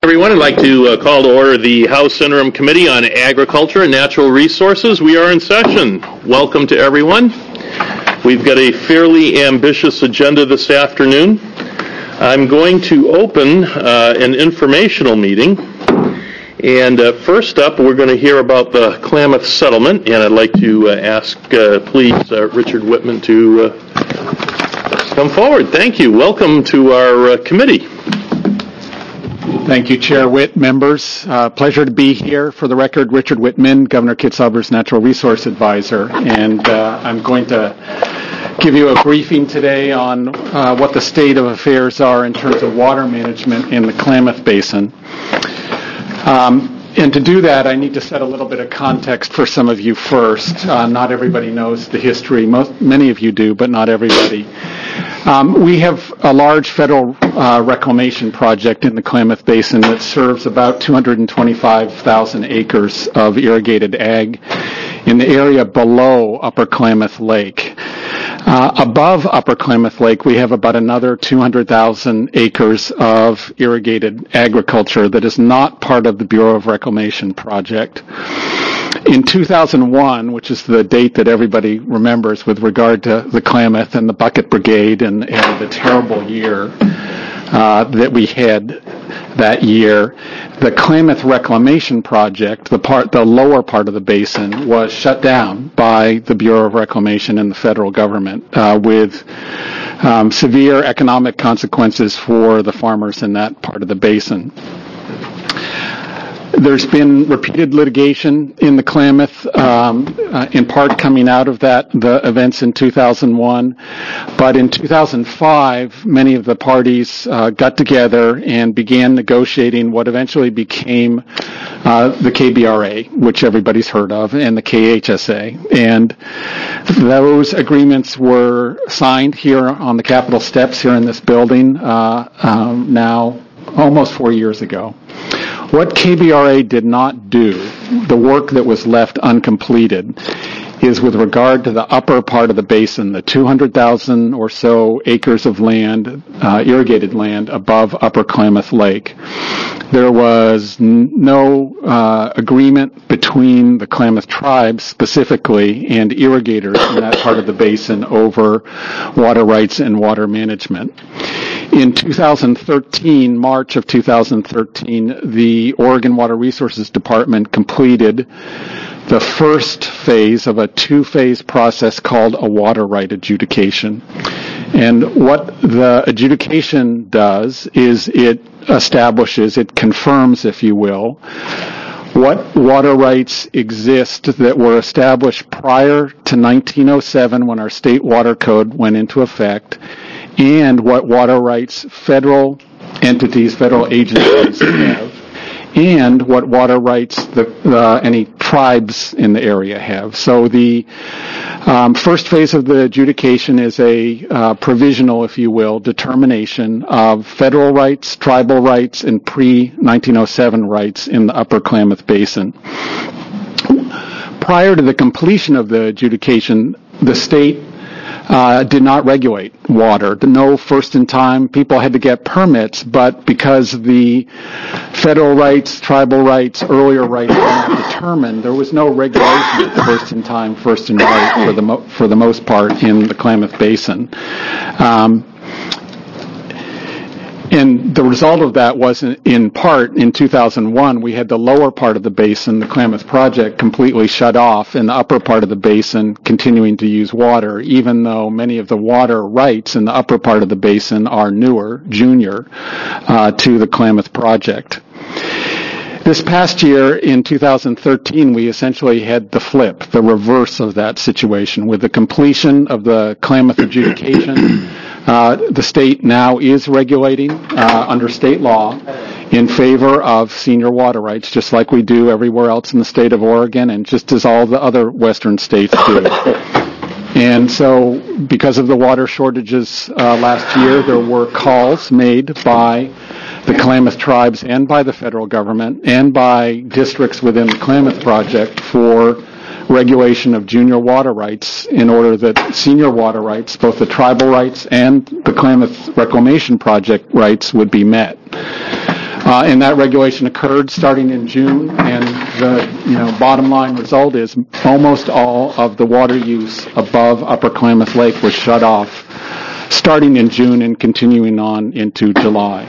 Everyone, I'd like to call to order the House Interim Committee on Agriculture and Natural Resources. We are in session. Welcome to everyone. We've got a fairly ambitious agenda this afternoon. I'm going to open an informational meeting. And first up, we're going to hear about the Klamath settlement. And I'd like to ask, please, Richard Whitman to come forward. Thank you. Welcome to our committee. Thank you, Chair Witt, members. Pleasure to be here. For the record, Richard Whitman, Governor Kitzhaber's Natural Resource Advisor, and I'm going to give you a briefing today on what the state of affairs are in terms of water management in the Klamath Basin. And to do that, I need to set a little bit of context for some of you first. Not everybody knows the history. Many of you do, but not everybody. We have a large federal reclamation project in the Klamath Basin that serves about 225,000 acres of irrigated ag in the area below Upper Klamath Lake. Above Upper Klamath Lake, we have about another 200,000 acres of irrigated agriculture that is not part of the Bureau of Reclamation project. In 2001, which is the date that everybody remembers with regard to the Klamath and the Bucket Brigade and the terrible year that we had that year, the Klamath Reclamation Project, the lower part of the basin, was shut down by the Bureau of Reclamation and the federal government with severe economic consequences for the farmers in that part of the basin. There's been repeated litigation in the Klamath, in part coming out of the events in 2001. But in 2005, many of the parties got together and began negotiating what eventually became the KBRA, which everybody's heard of, and the KHSA. And those agreements were signed here on the Capitol steps here in this building now almost 4 years ago. What KBRA did not do, the work that was left uncompleted, is with regard to the upper part of the basin, the 200,000 or so acres of land, irrigated land above Upper Klamath Lake. There was no agreement between the Klamath tribes specifically and irrigators in that part of the basin over water rights and water management. In 2013, March of 2013, the Oregon Water Resources Department completed the first phase of a two-phase process called a water right adjudication. And what the adjudication does is it confirms, if you will, what water rights exist that were established prior to 1907 when our state water code went into effect, and what water rights federal entities, federal agencies have, and what water rights any tribes in the area have. So the first phase of the adjudication is a provisional, if you will, determination of federal rights, tribal rights, and pre-1907 rights in the Upper Klamath Basin. Prior to the completion of the adjudication, the state did not regulate water. No first in time. People had to get permits, but because the federal rights, tribal rights, earlier rights were not determined, there was no regulation of first in time, first in right for the most part in the Klamath Basin. And the result of that was, in part, in 2001, we had the lower part of the basin, the Klamath Project, completely shut off, and the upper part of the basin continuing to use water, even though many of the water rights in the upper part of the basin are newer, junior, to the Klamath Project. This past year, in 2013, we essentially had the flip, the reverse of that situation. With the completion of the Klamath adjudication, the state now is regulating under state law in favor of senior water rights, just like we do everywhere else in the state of Oregon and just as all the other western states do. And so because of the water shortages last year, there were calls made by the Klamath tribes and by the federal government and by districts within the Klamath Project for regulation of junior water rights in order that senior water rights, both the tribal rights and the Klamath Reclamation Project rights, would be met. And that regulation occurred starting in June, and the bottom line result is almost all of the water use above Upper Klamath Lake was shut off starting in June and continuing on into July.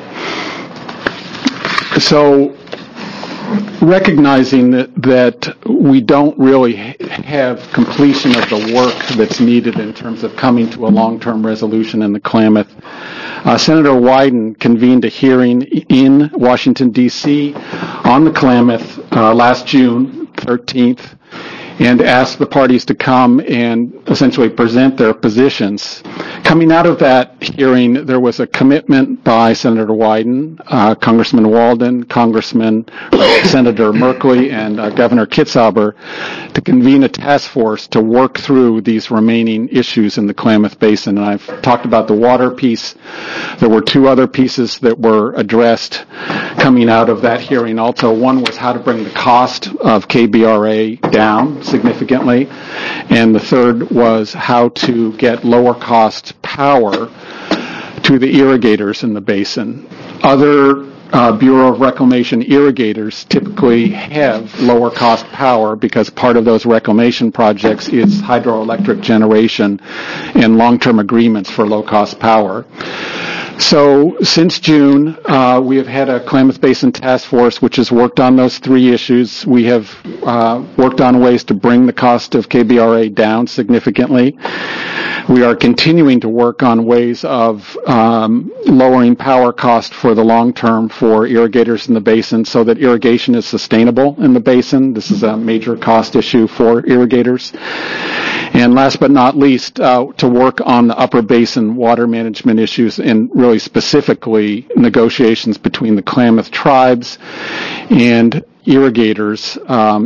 So recognizing that we don't really have completion of the work that's needed in terms of coming to a long-term resolution in the Klamath, Senator Wyden convened a hearing in Washington, D.C. on the Klamath last June 13th and asked the parties to come and essentially present their positions. Coming out of that hearing, there was a commitment by Senator Wyden, Congressman Walden, Senator Merkley, and Governor Kitzhaber to convene a task force to work through these remaining issues in the Klamath Basin. And I've talked about the water piece. There were two other pieces that were addressed coming out of that hearing. Also, one was how to bring the cost of KBRA down significantly, and the third was how to get lower cost power to the irrigators in the basin. Other Bureau of Reclamation irrigators typically have lower cost power because part of those reclamation projects is hydroelectric generation and long-term agreements for low cost power. So since June, we have had a Klamath Basin Task Force which has worked on those three issues. We have worked on ways to bring the cost of KBRA down significantly. We are continuing to work on ways of lowering power cost for the long term for irrigators in the basin so that irrigation is sustainable in the basin. This is a major cost issue for irrigators. And last but not least, to work on the upper basin water management issues and really specifically negotiations between the Klamath tribes and irrigators on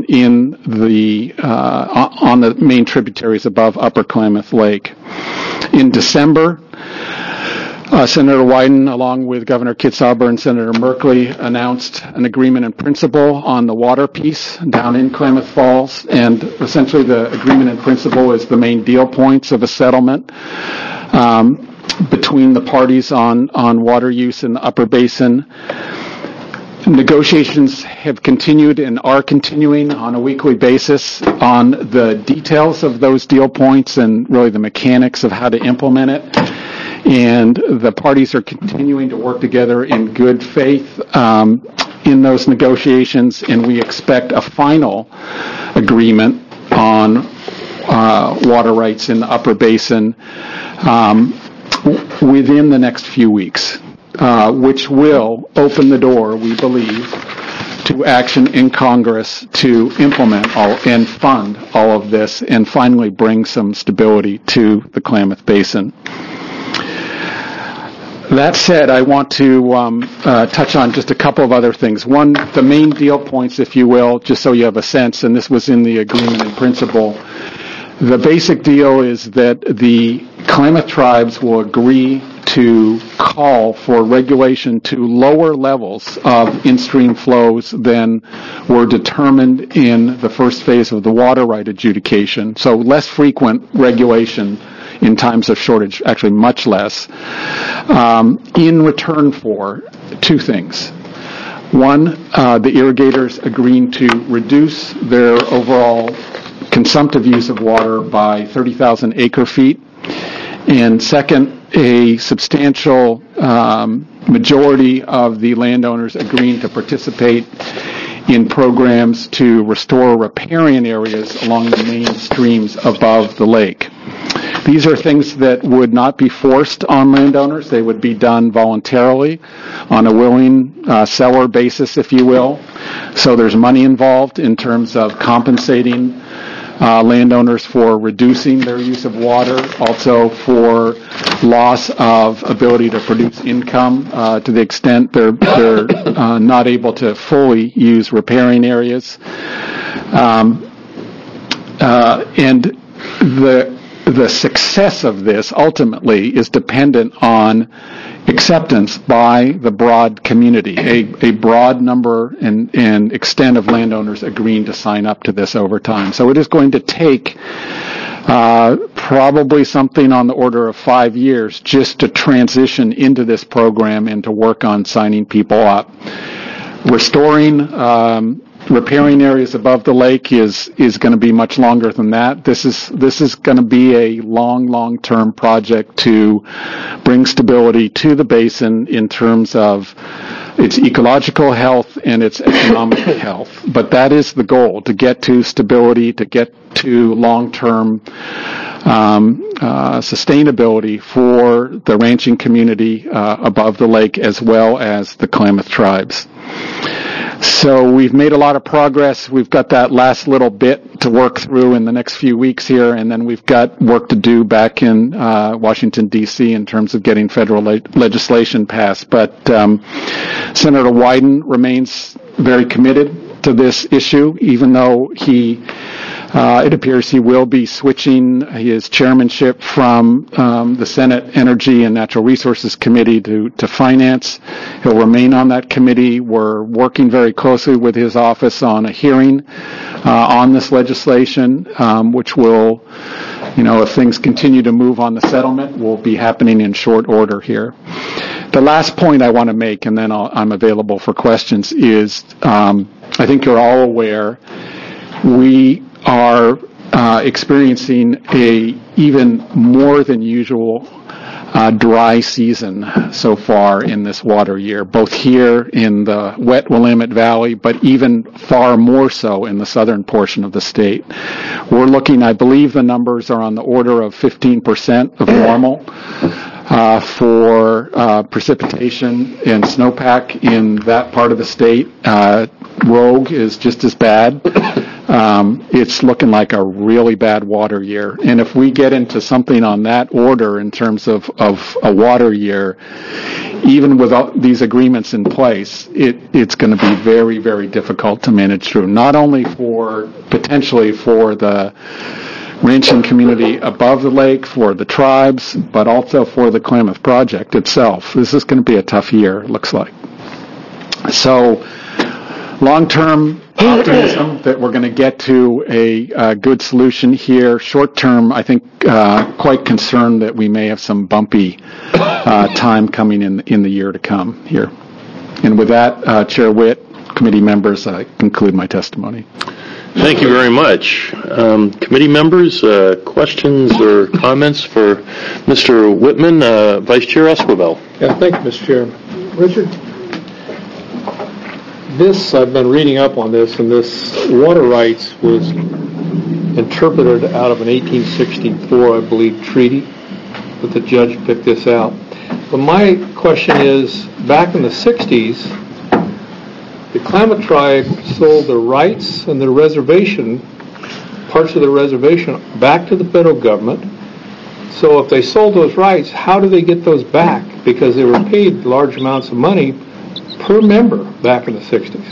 the main tributaries above Upper Klamath Lake. In December, Senator Wyden, along with Governor Kitzhaber and Senator Merkley, announced an agreement in principle on the water piece down in Klamath Falls, and essentially the agreement in principle is the main deal points of a settlement between the parties on water use in the upper basin. Negotiations have continued and are continuing on a weekly basis on the details of those deal points and really the mechanics of how to implement it. And the parties are continuing to work together in good faith in those negotiations, and we expect a final agreement on water rights in the upper basin within the next few weeks, which will open the door, we believe, to action in Congress to implement and fund all of this and finally bring some stability to the Klamath Basin. That said, I want to touch on just a couple of other things. One, the main deal points, if you will, just so you have a sense, and this was in the agreement in principle. The basic deal is that the Klamath tribes will agree to call for regulation to lower levels of in-stream flows than were determined in the first phase of the water right adjudication. So less frequent regulation in times of shortage, actually much less, in return for two things. One, the irrigators agreeing to reduce their overall consumptive use of water by 30,000 acre feet. And second, a substantial majority of the landowners agreeing to participate in programs to restore riparian areas along the main streams above the lake. These are things that would not be forced on landowners. They would be done voluntarily on a willing seller basis, if you will. So there's money involved in terms of compensating landowners for reducing their use of water, also for loss of ability to produce income to the extent they're not able to fully use riparian areas. And the success of this ultimately is dependent on acceptance by the broad community, a broad number and extent of landowners agreeing to sign up to this over time. So it is going to take probably something on the order of 5 years just to transition into this program and to work on signing people up. Restoring, repairing areas above the lake is going to be much longer than that. This is going to be a long-term project to bring stability to the basin in terms of its ecological health and its economic health. But that is the goal, to get to stability, to get to long-term sustainability for the ranching community above the lake, as well as the Klamath tribes. So we've made a lot of progress. We've got that last little bit to work through in the next few weeks here, and then we've got work to do back in Washington, D.C. in terms of getting federal legislation passed. But Senator Wyden remains very committed to this issue, even though it appears he will be switching his chairmanship from the Senate Energy and Natural Resources Committee to Finance. He'll remain on that committee. We're working very closely with his office on a hearing on this legislation, which will, if things continue to move on the settlement, will be happening in short order here. The last point I want to make, and then I'm available for questions, is I think you're all aware we are experiencing a even more than usual dry season so far in this water year, both here in the wet Willamette Valley, but even far more so in the southern portion of the state. We're looking, I believe the numbers are on the order of 15% of normal for precipitation and snowpack in that part of the state. Rogue is just as bad. It's looking like a really bad water year. And if we get into something on that order in terms of a water year, even with all these agreements in place, it's going to be very, very difficult to manage through, not only potentially for the ranching community above the lake, for the tribes, but also for the Klamath Project itself. This is going to be a tough year, it looks like. So, long-term optimism that we're going to get to a good solution here. Short-term, I think, quite concerned that we may have some bumpy time coming in the year to come here. And with that, Chair Witt, committee members, I conclude my testimony. Thank you very much. Committee members, questions or comments for Mr. Whitman, Vice Chair Esquivel? Yeah, thank you, Mr. Chairman. Richard? I've been reading up on this, and this water rights was interpreted out of an 1864, I believe, treaty, but the judge picked this out. But my question is, back in the 60s, the Klamath tribe sold their rights and their reservation, parts of their reservation, back to the federal government. So if they sold those rights, how do they get those back? Because they were paid large amounts of money per member back in the 60s.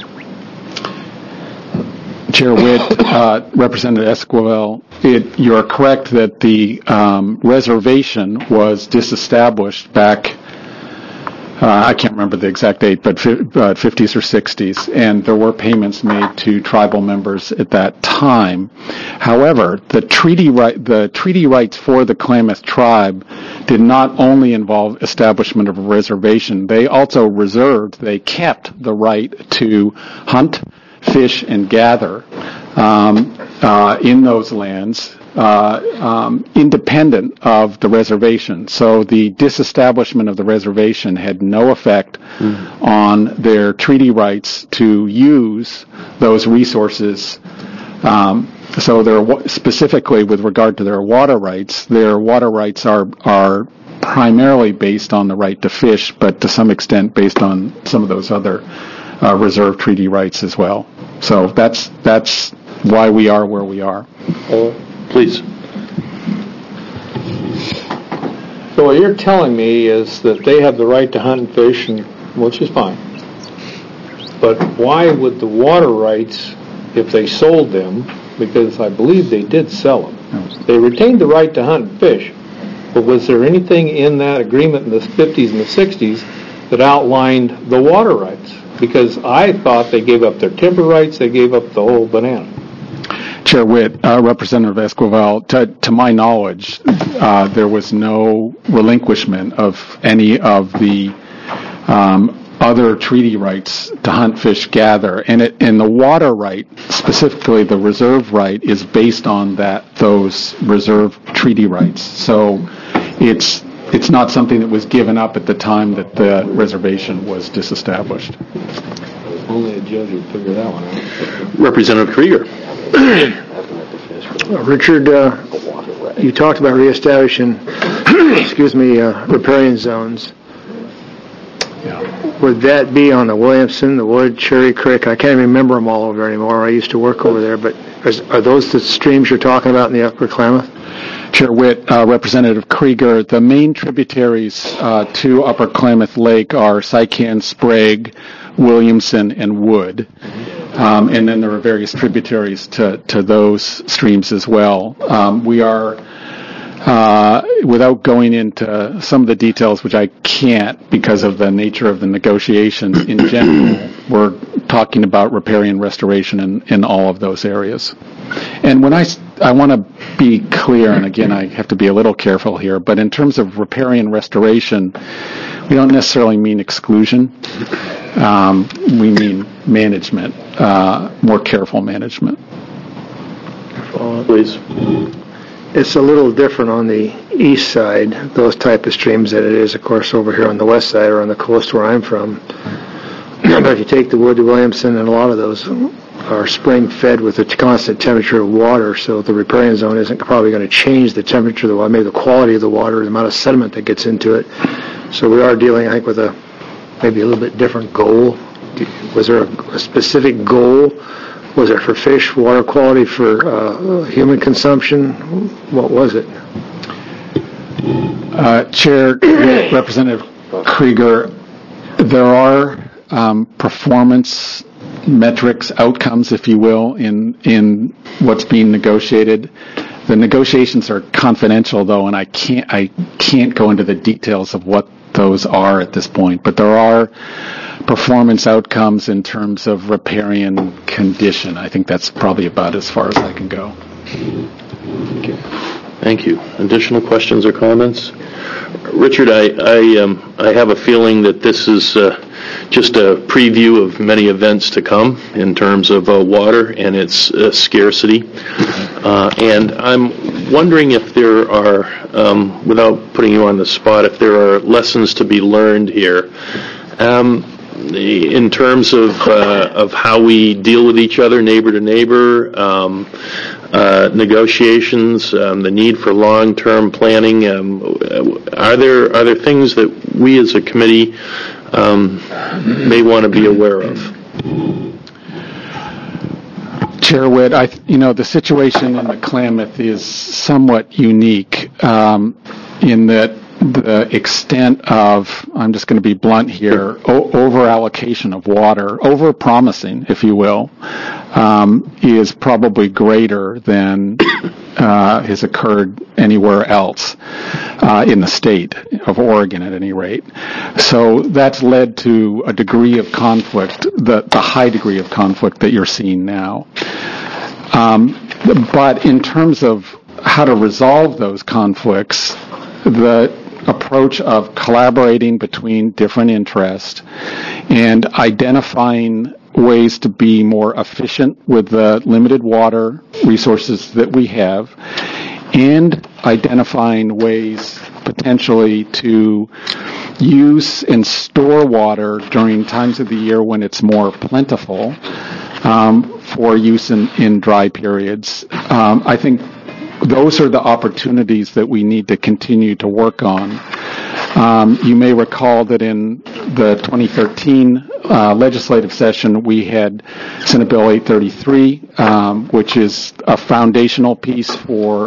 Chair Witt, Representative Esquivel, you are correct that the reservation was disestablished back, I can't remember the exact date, but 50s or 60s, and there were payments made to tribal members at that time. However, the treaty rights for the Klamath tribe did not only involve establishment of a reservation, they also kept the right to hunt, fish, and gather in those lands independent of the reservation. So the disestablishment of the reservation had no effect on their treaty rights to use those resources. So specifically with regard to their water rights are primarily based on the right to fish, but to some extent based on some of those other reserve treaty rights as well. So that's why we are where we are. Please. So what you're telling me is that they have the right to hunt and fish, which is fine. But why would the water rights, if they sold them, because I believe they did sell them, they retained the right to hunt and fish, but was there anything in that agreement in the 50s and the 60s that outlined the water rights? Because I thought they gave up their timber rights, they gave up the whole banana. Chair Witt, Representative Esquivel, to my knowledge, there was no relinquishment of any of the other treaty rights to hunt, fish, gather, and the water right, specifically the reserve right, is based on those reserve treaty rights. So it's not something that was given up at the time that the reservation was disestablished. Only a judge would figure that one out. Representative Krieger. Richard, you talked about reestablishing, riparian zones. Yeah. Would that be on the Williamson, the Wood, Cherry Creek? I can't remember them all over anymore. I used to work over there, but are those the streams you're talking about in the Upper Klamath? Chair Witt, Representative Krieger, the main tributaries to Upper Klamath Lake are Sycan, Sprague, Williamson, and Wood. And then there are various tributaries to those streams as well. We are, without going into some of the details, which I can't because of the nature of the negotiations in general, we're talking about riparian restoration in all of those areas. And when I want to be clear, and again, I have to be a little careful here, but in terms of riparian restoration, we don't necessarily mean exclusion. We mean management, more careful management. Please. It's a little different on the east side, those type of streams, than it is, of course, over here on the west side or on the coast where I'm from. But if you take the Wood to Williamson, and a lot of those are spring fed with a constant temperature of water, so the riparian zone isn't probably going to change the temperature of the water, maybe the quality of the water, the amount of sediment that gets into it. So we are dealing, I think, with maybe a little bit different goal. Was there a specific goal? Was it for fish, water quality, for human consumption? What was it? Chair, Representative Krieger, there are performance metrics, outcomes, if you will, in what's being negotiated. The negotiations are confidential, though, and I can't go into the details of what those are at this point. But there are performance outcomes in terms of riparian condition. I think that's probably about as far as I can go. Thank you. Additional questions or comments? Richard, I have a feeling that this is just a preview of many events to come in terms of water and its scarcity. And I'm wondering if there are, without putting you on the spot, if there are lessons to be learned here in terms of how we deal with each other, neighbor to neighbor, negotiations, the need for long-term planning. Are there things that we as a committee may want to be aware of? Chair Witt, the situation in the Klamath is somewhat unique in that the extent of, I'm just going to be blunt here, over-allocation of water, over-promising, if you will, is probably greater than has occurred anywhere else in the state of Oregon, at any rate. So that's led to a degree of conflict, the high degree of conflict that you're seeing now. But in terms of how to resolve those conflicts, the approach of collaborating between different interests and identifying ways to be more efficient with the limited water resources that we have, and identifying ways potentially to use and store water during times of the year when it's more plentiful for use in dry periods. I think those are the opportunities that we need to continue to work on. You may recall that in the 2013 legislative session, we had Senate Bill 833, which is a foundational piece for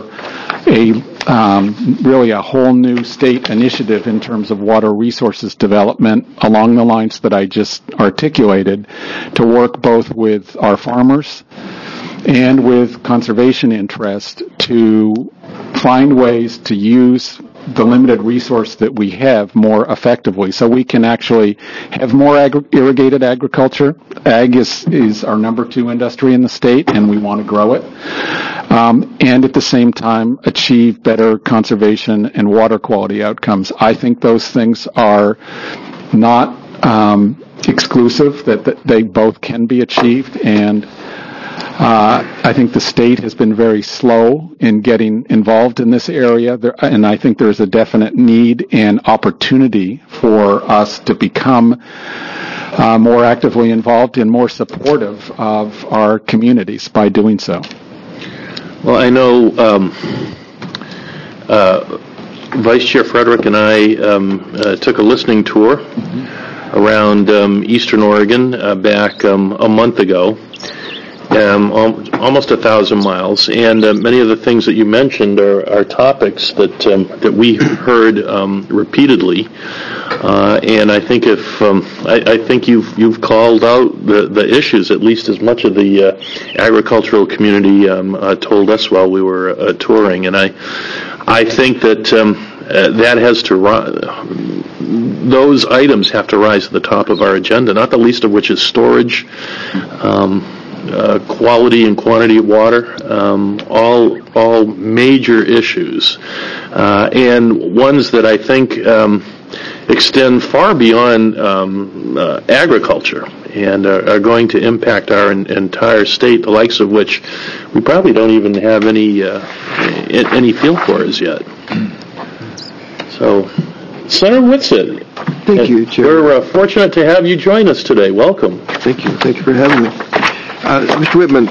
really a whole new state initiative in terms of water resources development along the lines that I just articulated, to work both with our farmers and with conservation interest to find ways to use the limited resource that we have more effectively, so we can actually have more irrigated agriculture. Ag is our number 2 industry in the state, and we want to grow it. And at the same time, achieve better conservation and water quality outcomes. I think those things are not exclusive, that they both can be achieved, and I think the state has been very slow in getting involved in this area, and I think there's a definite need and opportunity for us to become more actively involved and more supportive of our communities by doing so. Well, I know Vice Chair Frederick and I took a listening tour around eastern Oregon back a month ago, almost 1,000 miles, and many of the things that you mentioned are topics that we heard repeatedly, and I think I think you've called out the issues, at least as much of the agricultural community told us while we were touring, and I think that that has to those items have to rise to the top of our agenda, not the least of which is storage, quality and quantity of water, all major issues, and ones that I think extend far beyond agriculture and are going to impact our entire state, the likes of which we probably don't even have any feel for as yet. So, Senator Whitsett. Thank you, Chair. We're fortunate to have you join us today. Welcome. Thank you. Thank you for having me. Mr. Whitman,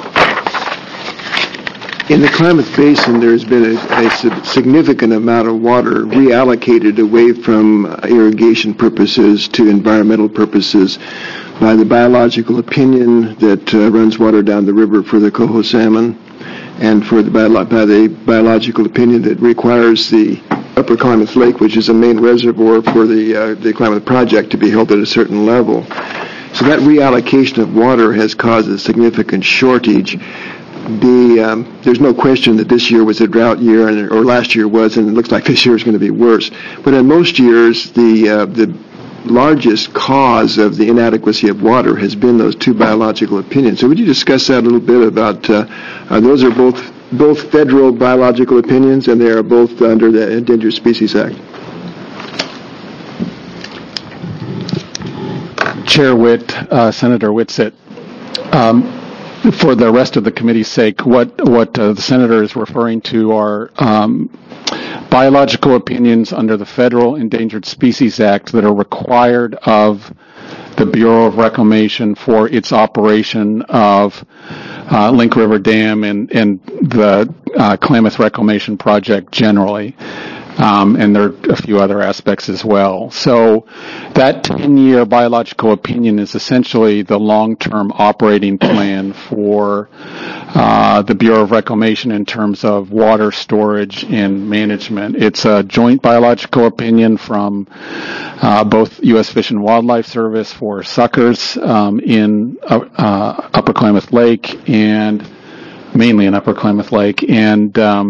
in the Klamath Basin, there's been a significant amount of water reallocated away from irrigation purposes to environmental purposes by the biological opinion that runs water down the river for the coho salmon, and by the biological opinion that requires the Upper Klamath Lake, which is a main reservoir for the Klamath Project, to be held at a certain level. So that reallocation of water has caused a significant shortage. There's no question that this year was a drought year, or last year was, and it looks like this year is going to be worse. But in most years, the largest cause of the inadequacy of water has been those two biological opinions. So would you discuss that a little bit about, those are both federal biological opinions, and they are both under the Endangered Species Act? Chair Witt, Senator Whitsett, for the rest of the committee's sake, what the senator is referring to are biological opinions under the Federal Endangered Species Act that are required of the Bureau of Reclamation for its operation of Link River Dam and the Klamath Reclamation Project generally. And there are a few other aspects as well. So that 10-year biological opinion is essentially the long-term operating plan for the Bureau of Reclamation in terms of water storage and management. It's a joint biological opinion from both U.S. Fish and Wildlife Service for suckers in Upper Klamath Lake, and mainly in Upper Klamath Lake, and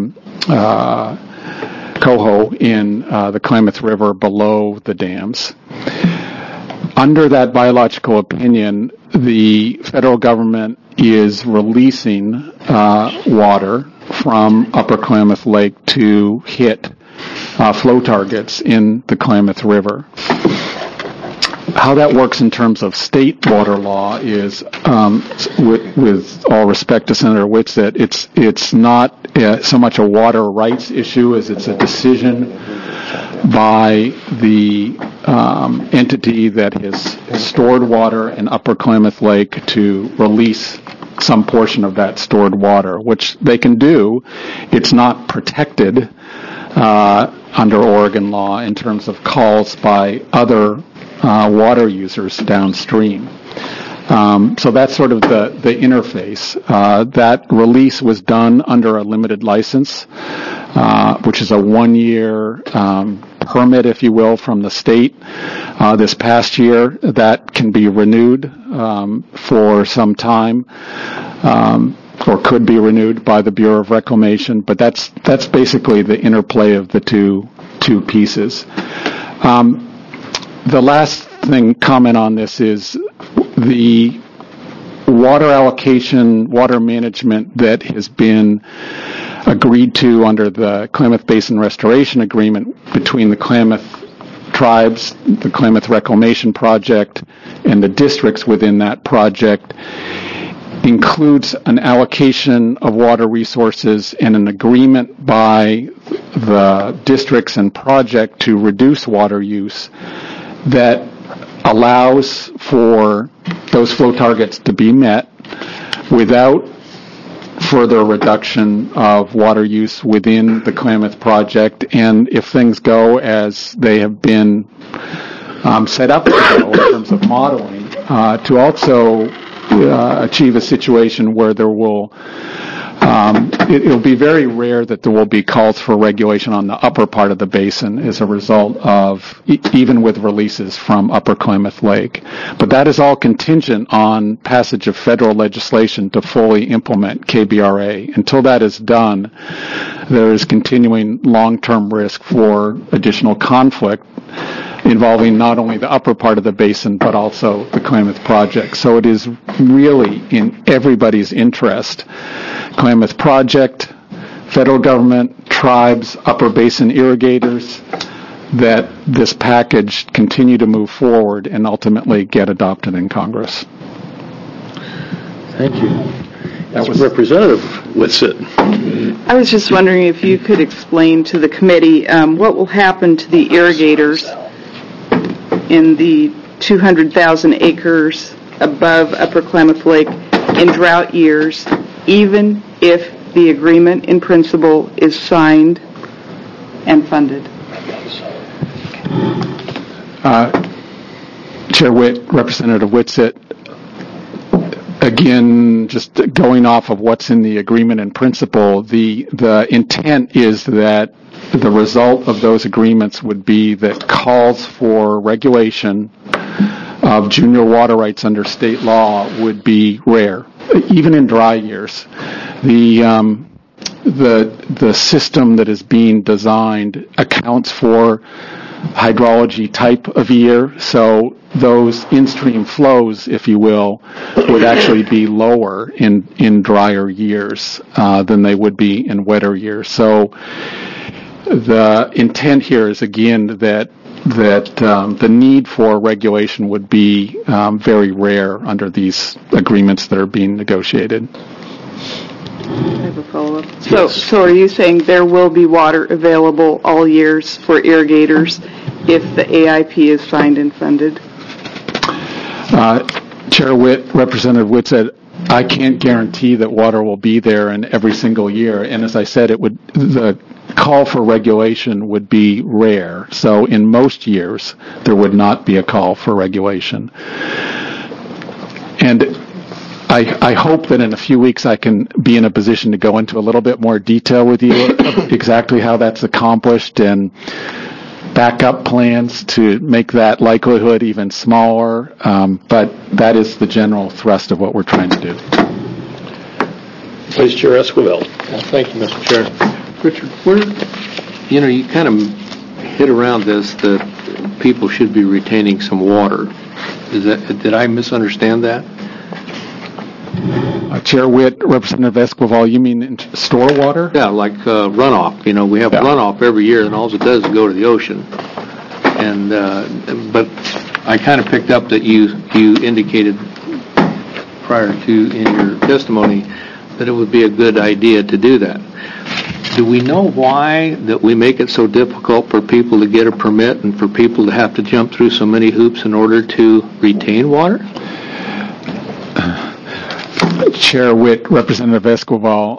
coho in the Klamath River below the dams. Under that biological opinion, the federal government is releasing water from Upper Klamath Lake to hit flow targets in the Klamath River. How that works in terms of state water law is, with all respect to Senator Whitsett, it's not so much a water rights issue as it's a decision by the entity that has stored water in Upper Klamath Lake to release some portion of that stored water, which they can do. It's not protected under Oregon law in terms of calls by other water users downstream. So that's sort of the interface. That release was done under a limited license, which is a 1-year permit, if you will, from the state. This past year, that can be renewed for some time, or could be renewed by the Bureau of Reclamation. But that's basically the interplay of the two pieces. The last comment on this is the water allocation, water management that has been agreed to under the Klamath Basin Restoration Agreement between the Klamath tribes, the Klamath Reclamation Project, and the districts within that project includes an allocation of water resources and an agreement by the districts and project to reduce water use that allows for those flow targets to be met without further reduction of water use within the Klamath project, and if things go as they have been set up to go in terms of modeling, to also achieve a situation where there will it'll be very rare that there will be calls for regulation on the upper part of the basin as a result of even with releases from Upper Klamath Lake. But that is all contingent on passage of federal legislation to fully implement KBRA. Until that is done, there is continuing long-term risk for additional conflict involving not only the upper part of the basin, but also the Klamath Project. So it is really in everybody's interest, Klamath Project, federal government, tribes, upper basin irrigators, that this package continue to move forward and ultimately get adopted in Congress. Thank you. That was Representative Whitsett. I was just wondering if you could explain to the committee what will happen to the irrigators in the 200,000 acres above Upper Klamath Lake in drought years, even if the agreement in principle is signed and funded. Chair Witt, Representative Whitsett, again, just going off of what's in the agreement in principle, the intent is that the result of those agreements would be that calls for regulation of junior water rights under state law would be rare, even in dry years. The system that is being designed accounts for hydrology type of year, so those in-stream flows, if you will, would actually be lower in drier years than they would be in wetter years. So the intent here is, again, that the need for regulation would be very rare under these agreements that are being negotiated. I have a follow-up. So are you saying there will be water available all years for irrigators if the AIP is signed and funded? Chair Witt, Representative Witt said, I can't guarantee that water will be there in every single year. And as I said, the call for regulation would be rare. So in most years, there would not be a call for regulation. And I hope that in a few weeks I can be in a position to go into a little bit more detail with you exactly how that's accomplished and backup plans to make that likelihood even smaller. But that is the general thrust of what we're trying to do. Vice Chair Esquivel. Thank you, Mr. Chair. Richard, you kind of hit around this that people should be retaining some water. Did I misunderstand that? Chair Witt, Representative Esquivel, you mean store water? Yeah, like runoff. We have runoff every year, and all it does is go to the ocean. And but I kind of picked up that you indicated prior to in your testimony that it would be a good idea to do that. Do we know why that we make it so difficult for people to get a permit and for people to have to jump through so many hoops in order to retain water? Chair Witt, Representative Esquivel,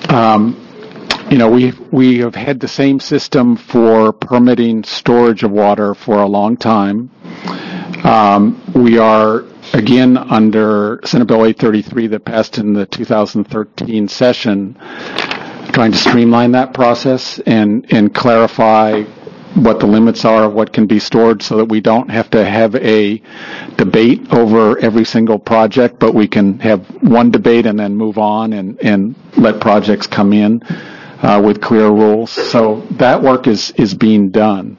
we have had the same system for permitting storage of water for a long time. We are, again, under Senate Bill 833 that passed in the 2013 session, trying to streamline that process and clarify what the limits are of what can be stored so that we don't have to have a debate over every single project, but we can have one debate and then move on and let projects come in with clear rules. So that work is being done.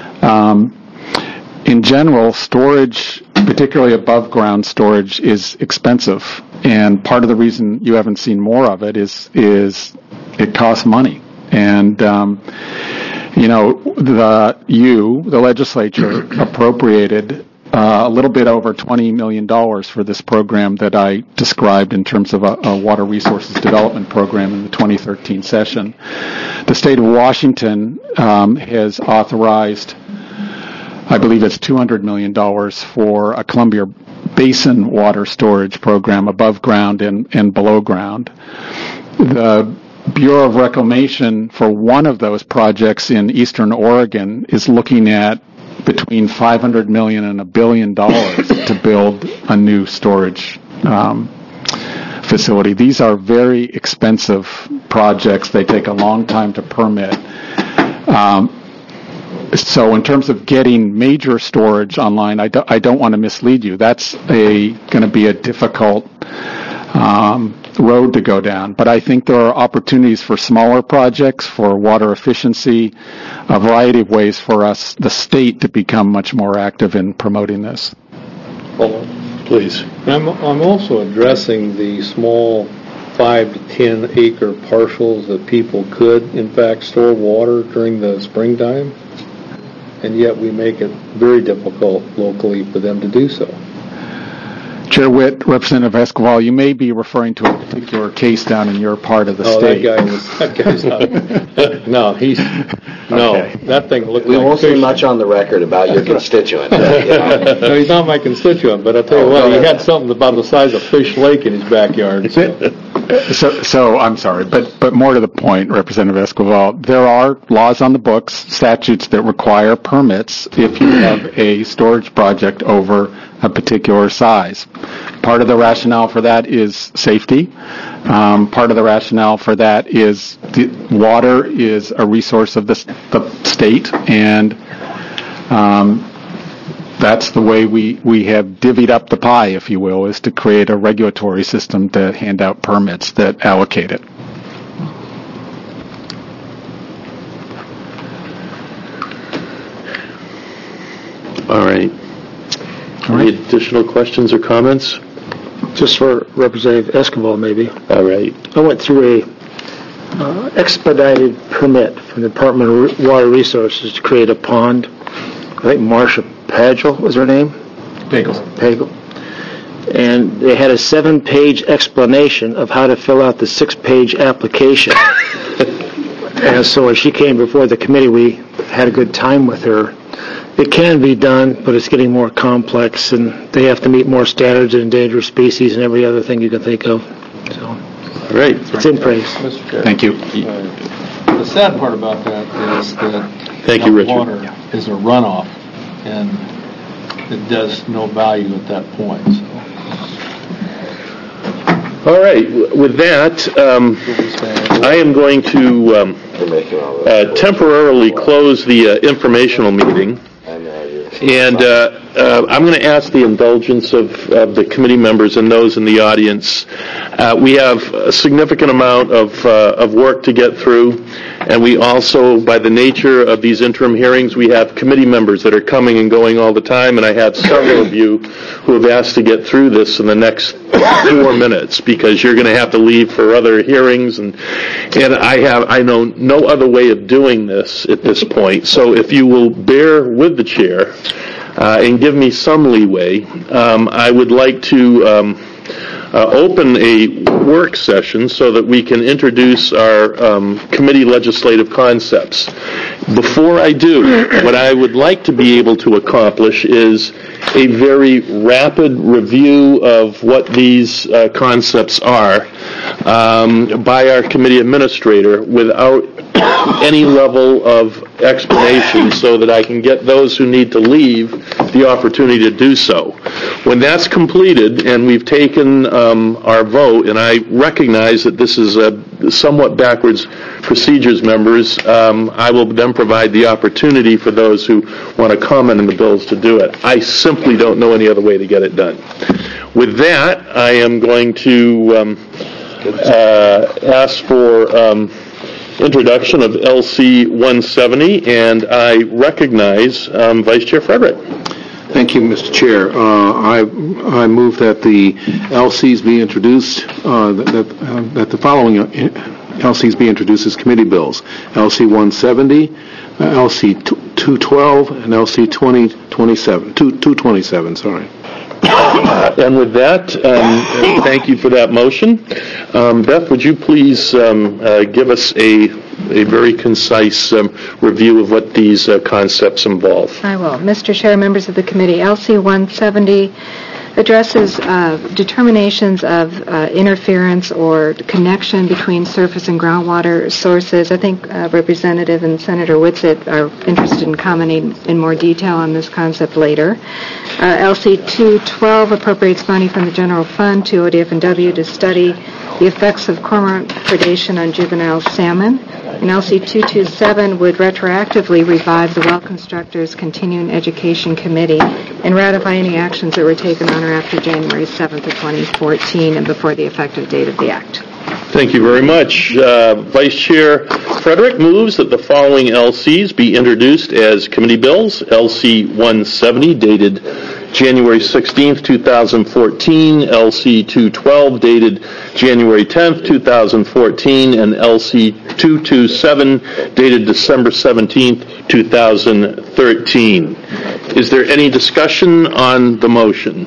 In general, storage, particularly above ground storage, is expensive. And part of the reason you haven't seen more of it is it costs money. And the legislature appropriated a little bit over $20 million for this program that I described in terms of a water resources development program in the 2013 session. The state of Washington has authorized, I believe it's $200 million for a Columbia Basin water storage program above ground and below ground. The Bureau of Reclamation for one of those projects in eastern Oregon is looking at between $500 million and $1 billion to build a new storage facility. These are very expensive projects. They take a long time to permit. So in terms of getting major storage online, I don't want to mislead you. That's going to be a difficult road to go down. But I think there are opportunities for smaller projects, for water efficiency, a variety of ways for us, the state, to become much more active in promoting this. Please. I'm also addressing the small 5 to 10 acre parcels that people could, in fact, store water during the springtime, and yet we make it very difficult locally for them to do so. Chair Witt, Representative Esquivel, you may be referring to a particular case down in your part of the state. That guy's not. That thing looked We like won't fish. see much on the record about your constituent. No, he's not my constituent, but I'll tell you what, he had something about the size of Fish Lake in his backyard. So I'm sorry, but more to the point, Representative Esquivel, there are laws on the books, statutes that require permits if you have a storage project over a particular size. Part of the rationale for that is safety. Part of the rationale for that is water is a resource of the state, and that's the way we have divvied up the pie, if you will, is to create a regulatory system to hand out permits that allocate it. All right. Any additional questions or comments? Just for Representative Esquivel, maybe. All right. I went through a expedited permit from the Department of Water Resources to create a pond. I think Marcia Pagel was her name? Pagel. And they had a 7-page explanation of how to fill out the 6-page application. And so as she came before the committee, we had a good time with her. It can be done, but it's getting more complex, and they have to meet more standards in endangered species and every other thing you can think of. So, All right. it's in place. Mr. Chair. Thank you. The sad part about that is that Thank you, Richard. water is a runoff, and it does no value at that point. So. All right. With that, I am going to temporarily close the informational meeting. And I'm going to ask the indulgence of the committee members and those in the audience. We have a significant amount of work to get through, and we also, by the nature of these interim hearings, we have committee members that are coming and going all the time, and I have several of you who have asked to get through this in the next 4 minutes because you're going to have to leave for other hearings, and I know no other way of doing this at this point. So if you will bear with the chair and give me some leeway, I would like to open a work session so that we can introduce our committee legislative concepts. Before I do, what I would like to be able to accomplish is a very rapid review of what these concepts are by our committee administrator without any level of explanation so that I can get those who need to leave the opportunity to do so. When that's completed and we've taken our vote, and I recognize that this is a somewhat backwards procedures, members, I will then provide the opportunity for those who want to comment on the bills to do it. I simply don't know any other way to get it done. With that, I am going to ask for introduction of LC 170, and I recognize Vice Chair Frederick. Thank you, Mr. Chair. I move that the LCs be introduced, that the following LCs be introduced as committee bills. LC 170, LC 212 and LC 227, sorry. And with that, thank you for that motion. Beth, would you please give us a very concise review of what these concepts involve? I will. Mr. Chair, members of the committee, LC 170 addresses determinations of interference or connection between surface and groundwater sources. I think Representative and Senator Whitsitt are interested in commenting in more detail on this concept later. LC 212 appropriates money from the general fund to ODF&W to study the effects of cormorant predation on juvenile salmon. And LC 227 would retroactively revive the Well Constructors Continuing Education Committee and ratify any actions that were taken on or after January 7th of 2014 and before the effective date of the Act. Thank you very much. Vice Chair Frederick moves that the following LCs be introduced as committee bills. LC 170, dated January 16th, 2014, LC 212, dated January 10th, 2014, and LC 227, dated December 17th, 2013. Is there any discussion on the motion?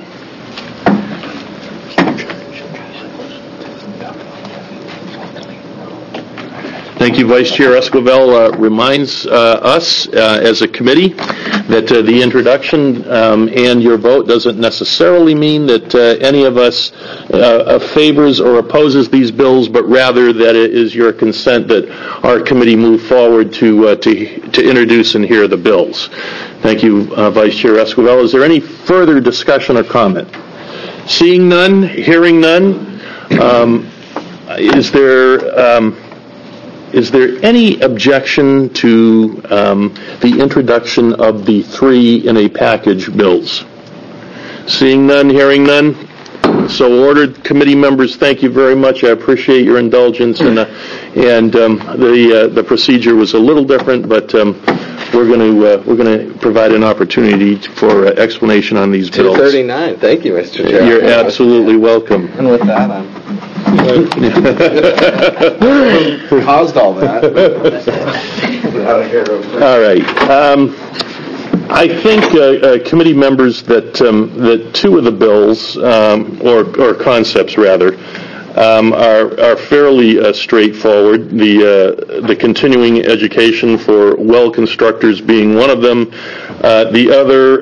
Thank you. Vice Chair Esquivel reminds us as a committee that the introduction and your vote doesn't necessarily mean that any of us favors or opposes these bills, but rather that it is your consent that our committee move forward to introduce and hear the bills. Thank you, Vice Chair Esquivel. Is there any further discussion or comment? Seeing none, hearing none, is there any objection to the introduction of the three in a package bills? Seeing none, hearing none, so ordered. Committee members, thank you very much. I appreciate your indulgence, and the procedure was a little different, but we're going to provide an opportunity for explanation on these bills. 239. Thank you, Mr. Chair. You're absolutely welcome. And with that, I'm caused all that. All right. I think, committee members, that two of the bills, or concepts rather, are fairly straightforward. The continuing education for well constructors being one of them. The other,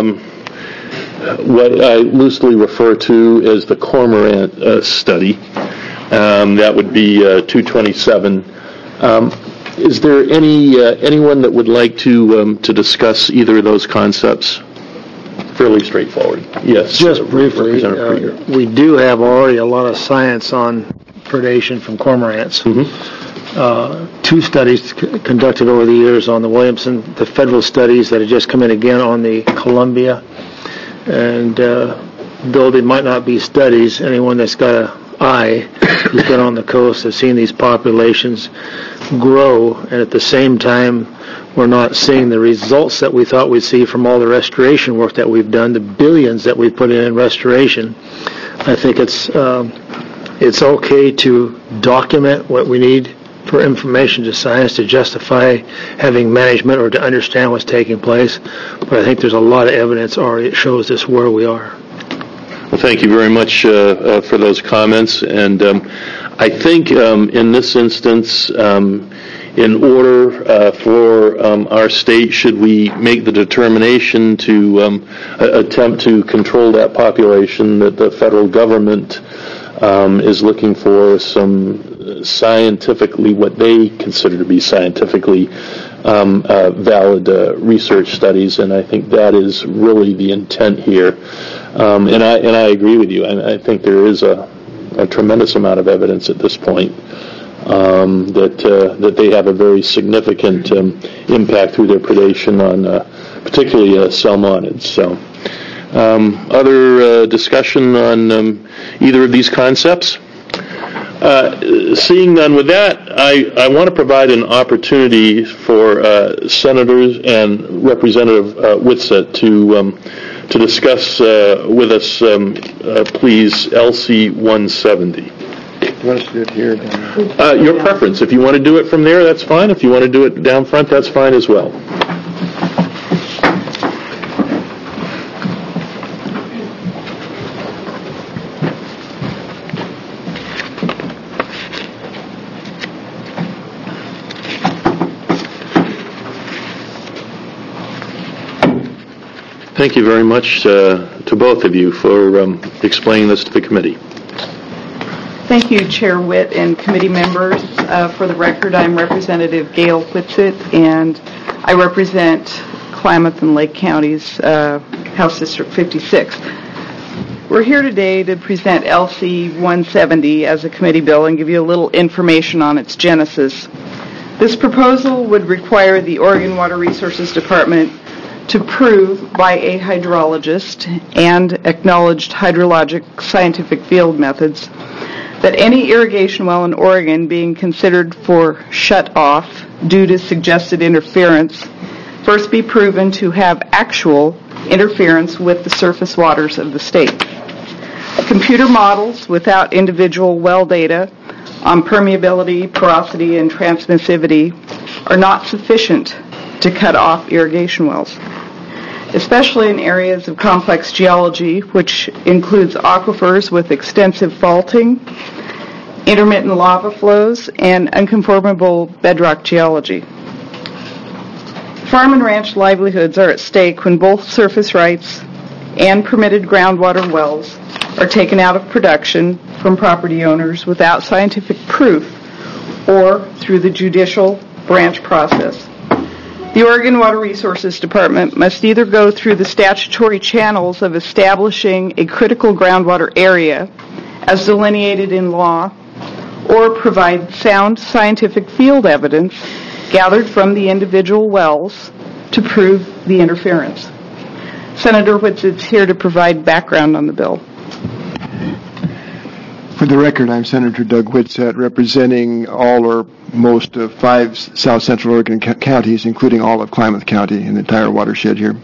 what I loosely refer to as the cormorant study. That would be 227. Is there anyone that would like to discuss either of those concepts? Fairly straightforward. Yes. Just briefly, we do have already a lot of science on predation from cormorants. Mm-hmm. Two studies conducted over the years on the Williamson, the federal studies that have just come in again on the Columbia. And though they might not be studies, anyone that's got an eye who's been on the coast has seen these populations grow, and at the same time we're not seeing the results that we thought we'd see from all the restoration work that we've done, the billions that we've put in restoration. I think it's okay to document what we need for information to science to justify having management or to understand what's taking place, but I think there's a lot of evidence already that shows us where we are. Well, thank you very much for those comments, and I think in this instance, in order for our state, should we make the determination to attempt to control that population, that the federal government is looking for some scientifically, what they consider to be scientifically valid research studies, and I think that is really the intent here. And I agree with you. I think there is a tremendous amount of evidence at this point that they have a very significant impact through their predation on particularly salmonids. So, other discussion on either of these concepts? Seeing none, with that, I want to provide an opportunity for senators and Representative Whitsitt to discuss with us, please, LC 170. You want us to do it here? Your preference. If you want to do it from there, that's fine. If you want to do it down front, that's fine as well. Thank you very much to both of you for explaining this to the committee. Thank you, Chair Witt and committee members. For the record, I'm Representative Gail Whitsitt, and I represent Klamath and Lake County's House District 56. We're here today to present LC 170 as a committee bill and give you a little information on its genesis. This proposal would require the Oregon Water Resources Department to prove by a hydrologist and acknowledged hydrologic scientific field methods that any irrigation well in Oregon being considered for shut off due to suggested interference first be proven to have actual interference with the surface waters of the state. Computer models without individual well data on permeability, porosity, and transmissivity are not sufficient to cut off irrigation wells, especially in areas of complex geology, which includes aquifers with extensive faulting, intermittent lava flows, and unconformable bedrock geology. Farm and ranch livelihoods are at stake when both surface rights and permitted groundwater wells are taken out of production from property owners without scientific proof or through the judicial branch process. The Oregon Water Resources Department must either go through the statutory channels of establishing a critical groundwater area as delineated in law, or provide sound scientific field evidence gathered from the individual wells to prove the interference. Senator Whitsitt's here to provide background on the bill. For the record, I'm Senator Doug Whitsitt, representing all or most of 5 South Central Oregon counties, including all of Klamath County and the entire watershed here.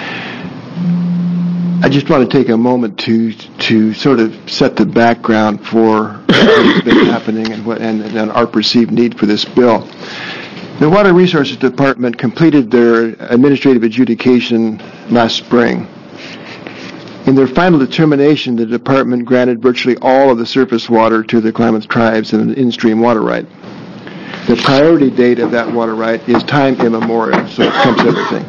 I just want to take a moment to sort of set the background for what's been happening and our perceived need for this bill. The Water Resources Department completed their administrative adjudication last spring. In their final determination, the department granted virtually all of the surface water to the Klamath tribes and an in-stream water right. The priority date of that water right is time immemorial, so it trumps everything.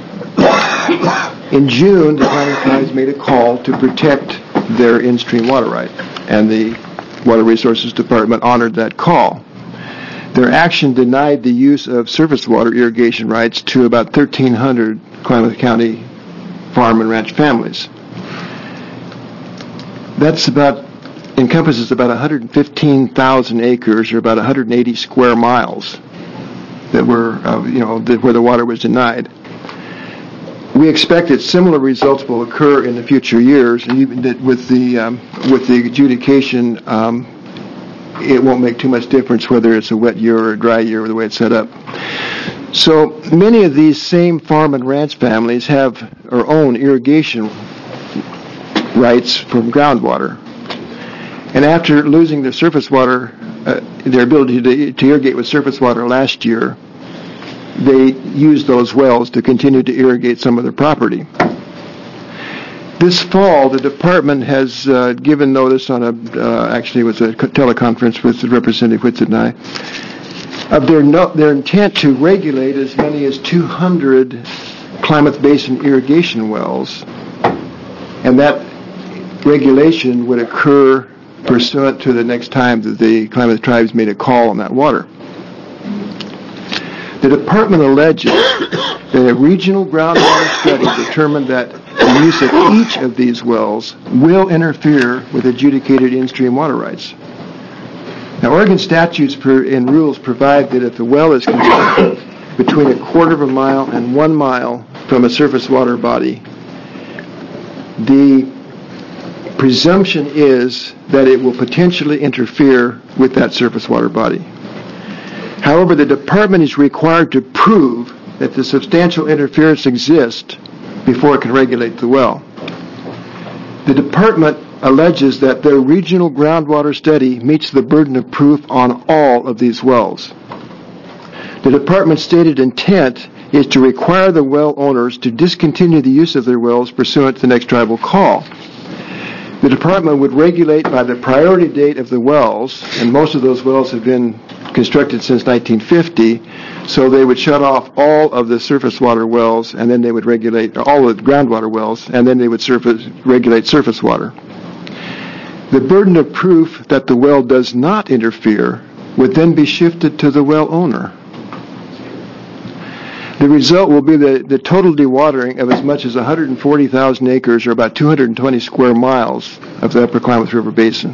In June, the Klamath tribes made a call to protect their in-stream water right, and the Water Resources Department honored that call. Their action denied the use of surface water irrigation rights to about 1,300 Klamath County farm and ranch families. That's encompasses about 115,000 acres, or about 180 square miles, that were, where the water was denied. We expect that similar results will occur in the future years, and even that with the adjudication, it won't make too much difference whether it's a wet year or a dry year, the way it's set up. So many of these same farm and ranch families have or own irrigation rights from groundwater. And after losing their surface water, their ability to irrigate with surface water last year, they used those wells to continue to irrigate some of their property. This fall, the department has given notice on actually it was a teleconference with Representative Whitsitt and I, of their intent to regulate as many as 200 Klamath Basin irrigation wells, and that regulation would occur pursuant to the next time that the Klamath tribes made a call on that water. The department alleges that a regional groundwater study determined that the use of each of these wells will interfere with adjudicated in-stream water rights. Now, Oregon statutes and rules provide that if the well is constructed between 1/4 of a mile and 1 mile from a surface water body, the presumption is that it will potentially interfere with that surface water body. However, the department is required to prove that the substantial interference exists before it can regulate the well. The department alleges that their regional groundwater study meets the burden of proof on all of these wells. The department's stated intent is to require the well owners to discontinue the use of their wells pursuant to the next tribal call. The department would regulate by the priority date of the wells, and most of those wells have been constructed since 1950, so they would shut off all of the surface water wells, and then they would regulate all of the groundwater wells, and then they would regulate surface water. The burden of proof that the well does not interfere would then be shifted to the well owner. The result will be the total dewatering of as much as 140,000 acres, or about 220 square miles, of the Upper Klamath River Basin.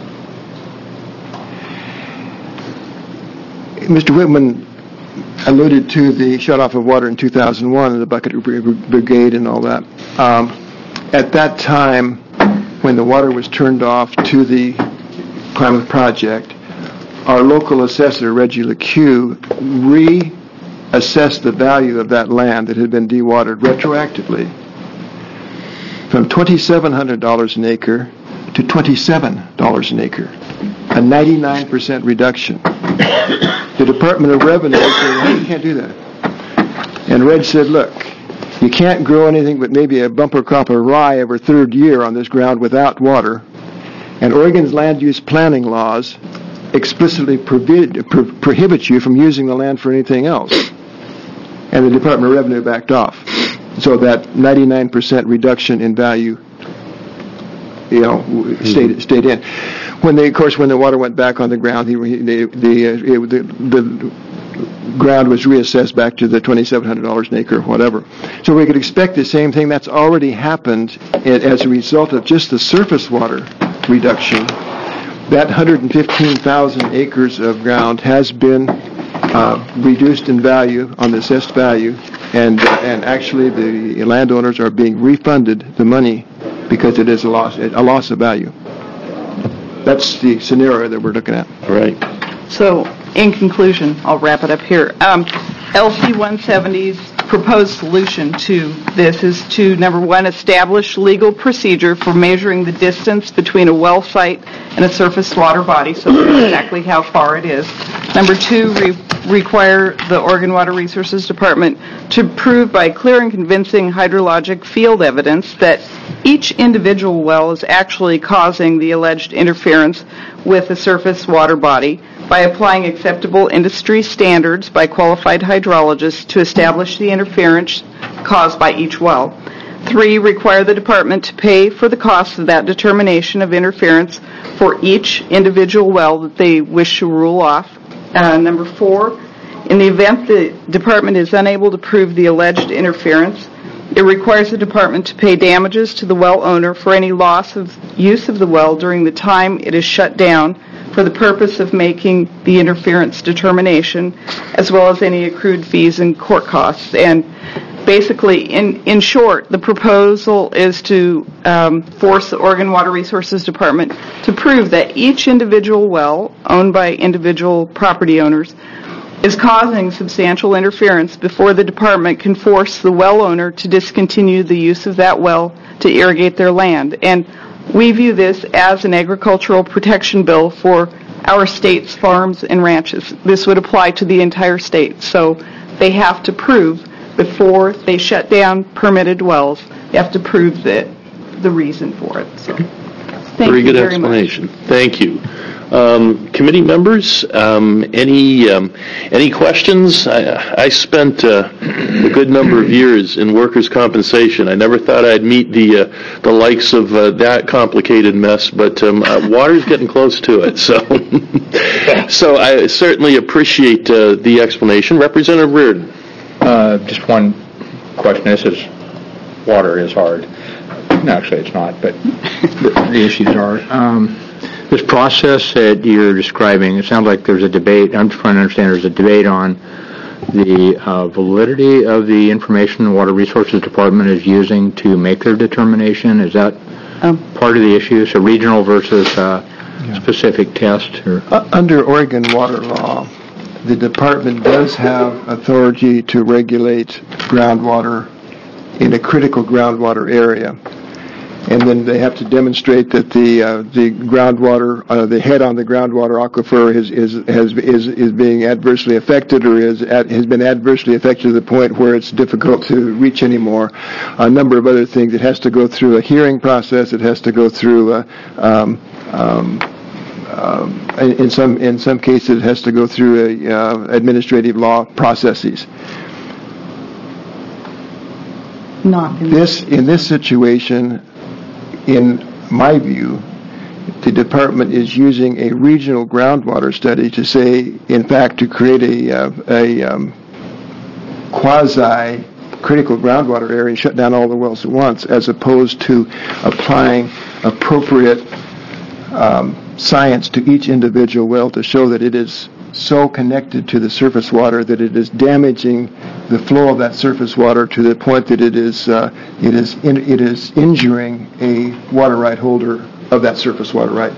Mr. Whitman alluded to the shutoff of water in 2001 and the Bucket Brigade and all that. At that time, when the water was turned off to the Klamath Project, our local assessor, Reggie LeCue, reassessed the value of that land that had been dewatered retroactively from $2,700 an acre to $27 an acre, a 99% reduction. The Department of Revenue said, you can't do that. And Reg said, look, you can't grow anything but maybe a bumper crop of rye every third year on this ground without water. And Oregon's land use planning laws explicitly prohibit you from using the land for anything else. And the Department of Revenue backed off. So that 99% reduction in value, stayed in. When the water went back on the ground, the ground was reassessed back to the $2,700 an acre or whatever. So we could expect the same thing. That's already happened as a result of just the surface water reduction. That 115,000 acres of ground has been reduced in value on the assessed value, and actually the landowners are being refunded the money because it is a loss of value. That's the scenario that we're looking at. Right. So, in conclusion, I'll wrap it up here. LC 170's proposed solution to this is to, number one, establish legal procedure for measuring the distance between a well site and a surface water body, so exactly how far it is. Number two, require the Oregon Water Resources Department to prove by clear and convincing hydrologic field evidence that each individual well is actually causing the alleged interference with the surface water body by applying acceptable industry standards by qualified hydrologists to establish the interference caused by each well. 3, require the department to pay for the costs of that determination of interference for each individual well that they wish to rule off. Number 4, in the event the department is unable to prove the alleged interference, it requires the department to pay damages to the well owner for any loss of use of the well during the time it is shut down for the purpose of making the interference determination, as well as any accrued fees and court costs. And basically, in short, the proposal is to force the Oregon Water Resources Department to prove that each individual well owned by individual property owners is causing substantial interference before the department can force the well owner to discontinue the use of that well to irrigate their land. And we view this as an agricultural protection bill for our state's farms and ranches. This would apply to the entire state. So they have to prove before they shut down permitted wells, they have to prove the reason for it. So, very good explanation. Thank you. Committee members, any questions? I spent a good number of years in workers' compensation. I never thought I'd meet the likes of that complicated mess, but water's getting close to it. So I certainly appreciate the explanation. Representative Reardon. Just one question. Water is hard. No, actually it's not, but the issues are. This process that you're describing, it sounds like there's a debate. I'm trying to understand there's a debate on the validity of the information the Water Resources Department is using to make their determination. Is that part of the issue? So regional versus specific test? Or? Under Oregon water law, the department does have authority to regulate groundwater in a critical groundwater area. and then they have to demonstrate that the groundwater, the head on the groundwater aquifer is being adversely affected, or has been adversely affected to the point where it's difficult to reach anymore. A number of other things. It has to go through a hearing process. It has to go through in some cases it has to go through administrative law processes. In this situation, in my view, the department is using a regional groundwater study to say, in fact, to create a quasi-critical groundwater area and shut down all the wells at once, as opposed to applying appropriate science to each individual well to show that it is so connected to the surface water that it is damaging the flow of that surface water to the point that it is injuring a water right holder of that surface water right.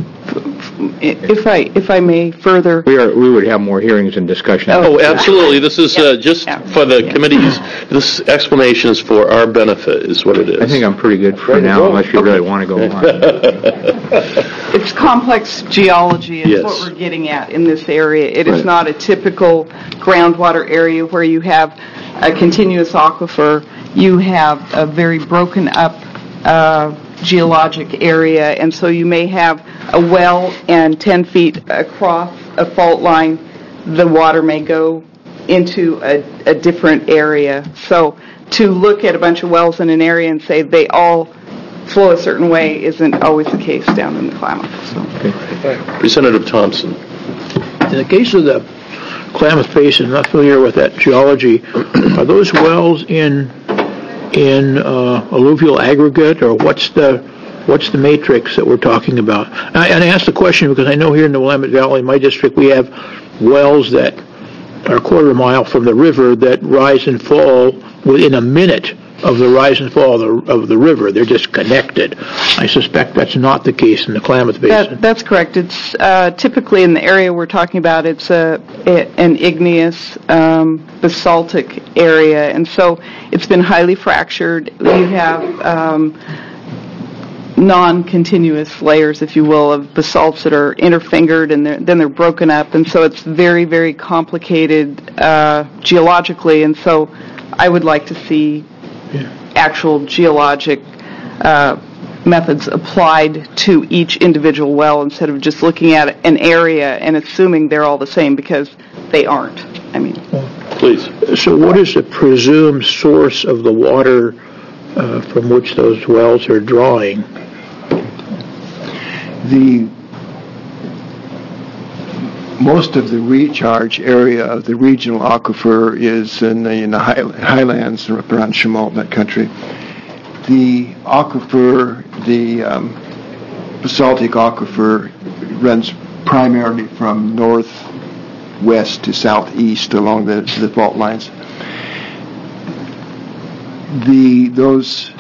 If I may further, we would have more hearings and discussions. Oh, absolutely. This is just for the committees. This explanation is for our benefit, is what it is. I think I'm pretty good for now, unless you really want to go on. It's complex geology is what we're getting at in this area. It is not a typical groundwater area where you have a continuous aquifer. You have a very broken up geologic area, and so you may have a well, and 10 feet across a fault line, the water may go into a different area. So to look at a bunch of wells in an area and say they all flow a certain way isn't always the case down in the Klamath. So. Representative Thompson. In the case of the Klamath Basin, I'm not familiar with that geology. Are those wells in alluvial aggregate, or what's the matrix that we're talking about? And I ask the question because I know here in the Willamette Valley, my district, we have wells that are a quarter mile from the river that rise and fall within a minute of the rise and fall of the river. They're just connected. I suspect that's not the case in the Klamath Basin. That's correct. It's typically in the area we're talking about, it's an igneous basaltic area, and so it's been highly fractured. You have non-continuous layers, if you will, of basalts that are interfingered, and then they're broken up, and so it's very, very complicated geologically, and so I would like to see actual geologic methods applied to each individual well instead of just looking at an area and assuming they're all the same, because they aren't. I mean, please. So what is the presumed source of the water from which those wells are drawing? Most of the recharge area of the regional aquifer is in the highlands around Chemult, that country. The aquifer, the basaltic aquifer, runs primarily from northwest to southeast along the fault lines. Those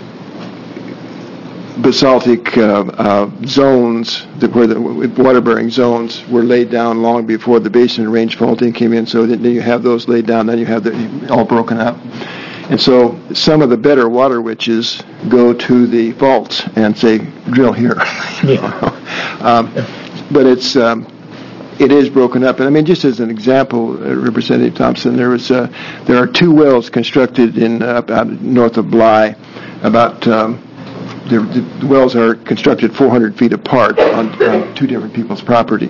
basaltic zones, where the water-bearing zones were laid down long before the basin range faulting came in, so then you have those laid down, then you have all broken up. And so some of the better water witches go to the faults and say, drill here. But it is broken up. And I mean, just as an example, Representative Thompson, there are two wells constructed about north of Bly. The wells are constructed 400 feet apart on two different people's property.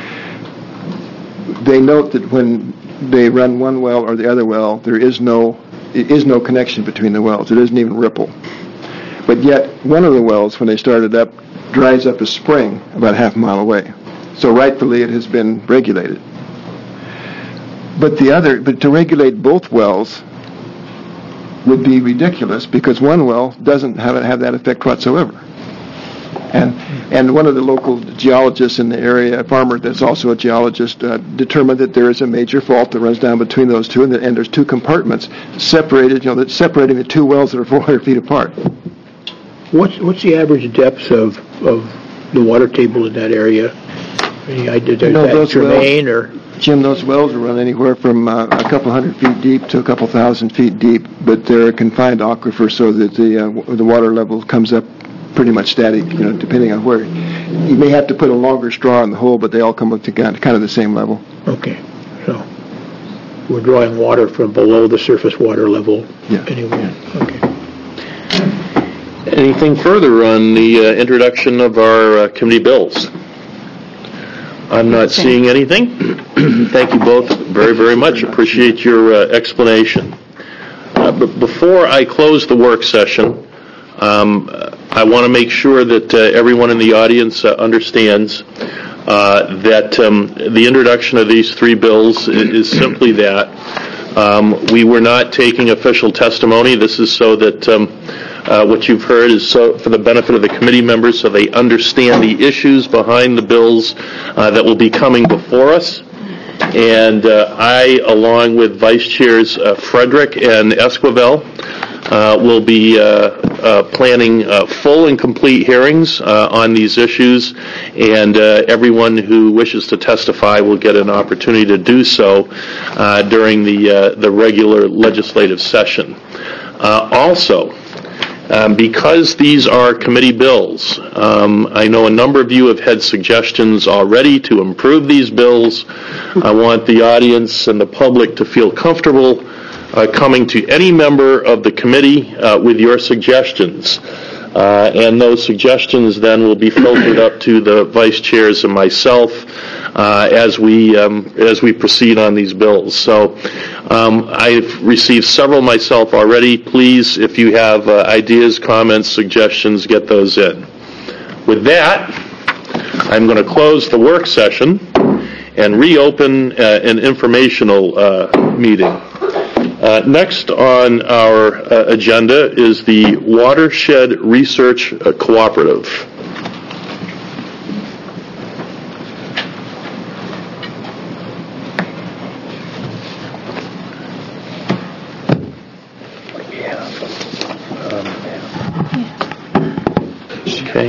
They note that when they run one well or the other well, there is no connection between the wells. It doesn't even ripple. But yet, one of the wells, when they started up, dries up a spring about half a mile away. So rightfully, it has been regulated. But to regulate both wells would be ridiculous, because one well doesn't have that effect whatsoever. And one of the local geologists in the area, a farmer that's also a geologist, determined that there is a major fault that runs down between those two, and there's two compartments separated, that's separating the two wells that are 400 feet apart. What's the average depth of the water table in that area? Any idea? Is that germane, or? Jim, those wells run anywhere from a couple hundred feet deep to a couple thousand feet deep, but they're a confined aquifer, so that the water level comes up pretty much static, depending on where. You may have to put a longer straw in the hole, but they all come up to kind of the same level. Okay, so we're drawing water from below the surface water level. Yeah. Anyway, okay. Anything further on the introduction of our committee bills? I'm not seeing anything. Thank you both very, very much. Appreciate your explanation. But before I close the work session, I want to make sure that everyone in the audience understands that the introduction of these three bills is simply that. We were not taking official testimony. This is so that what you've heard is so for the benefit of the committee members, so they understand the issues behind the bills that will be coming before us. And I, along with Vice Chairs Frederick and Esquivel, will be planning full and complete hearings on these issues, and everyone who wishes to testify will get an opportunity to do so during the regular legislative session. Also, because these are committee bills, I know a number of you have had suggestions already to improve these bills. I want the audience and the public to feel comfortable coming to any member of the committee with your suggestions. And those suggestions then will be filtered up to the vice chairs and myself as we proceed on these bills. So I've received several myself already. Please, if you have ideas, comments, suggestions, get those in. With that, I'm going to close the work session and reopen an informational meeting. Next on our agenda is the Watershed Research Cooperative. Okay.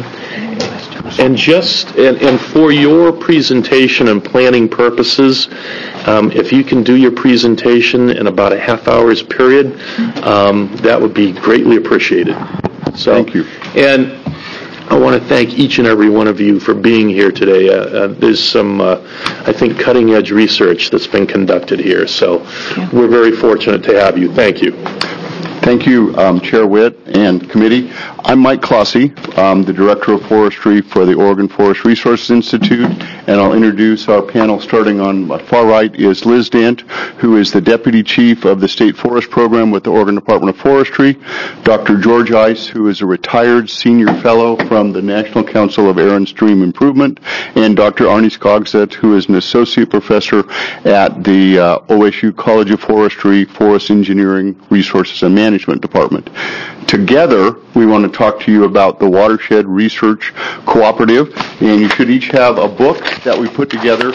And and for your presentation and planning purposes, if you can do your presentation in about a half hour's period, that would be greatly appreciated. So, thank you. And I want to thank each and every one of you for being here today. There's some, I think, cutting-edge research that's been conducted here, so we're very fortunate to have you. Thank you. Thank you, Chair Witt and committee. I'm Mike Clossy, the Director of Forestry for the Oregon Forest Resources Institute, and I'll introduce our panel. Starting on my far right is Liz Dent, who is the Deputy Chief of the State Forest Program with the Oregon Department of Forestry, Dr. George Ice, who is a retired Senior Fellow from the National Council of Air and Stream Improvement, and Dr. Arnie Skogset, who is an Associate Professor at the OSU College of Forestry, Forest Engineering, Resources and Management Department. Together, we want to talk to you about the Watershed Research Cooperative, and you should each have a book that we put together.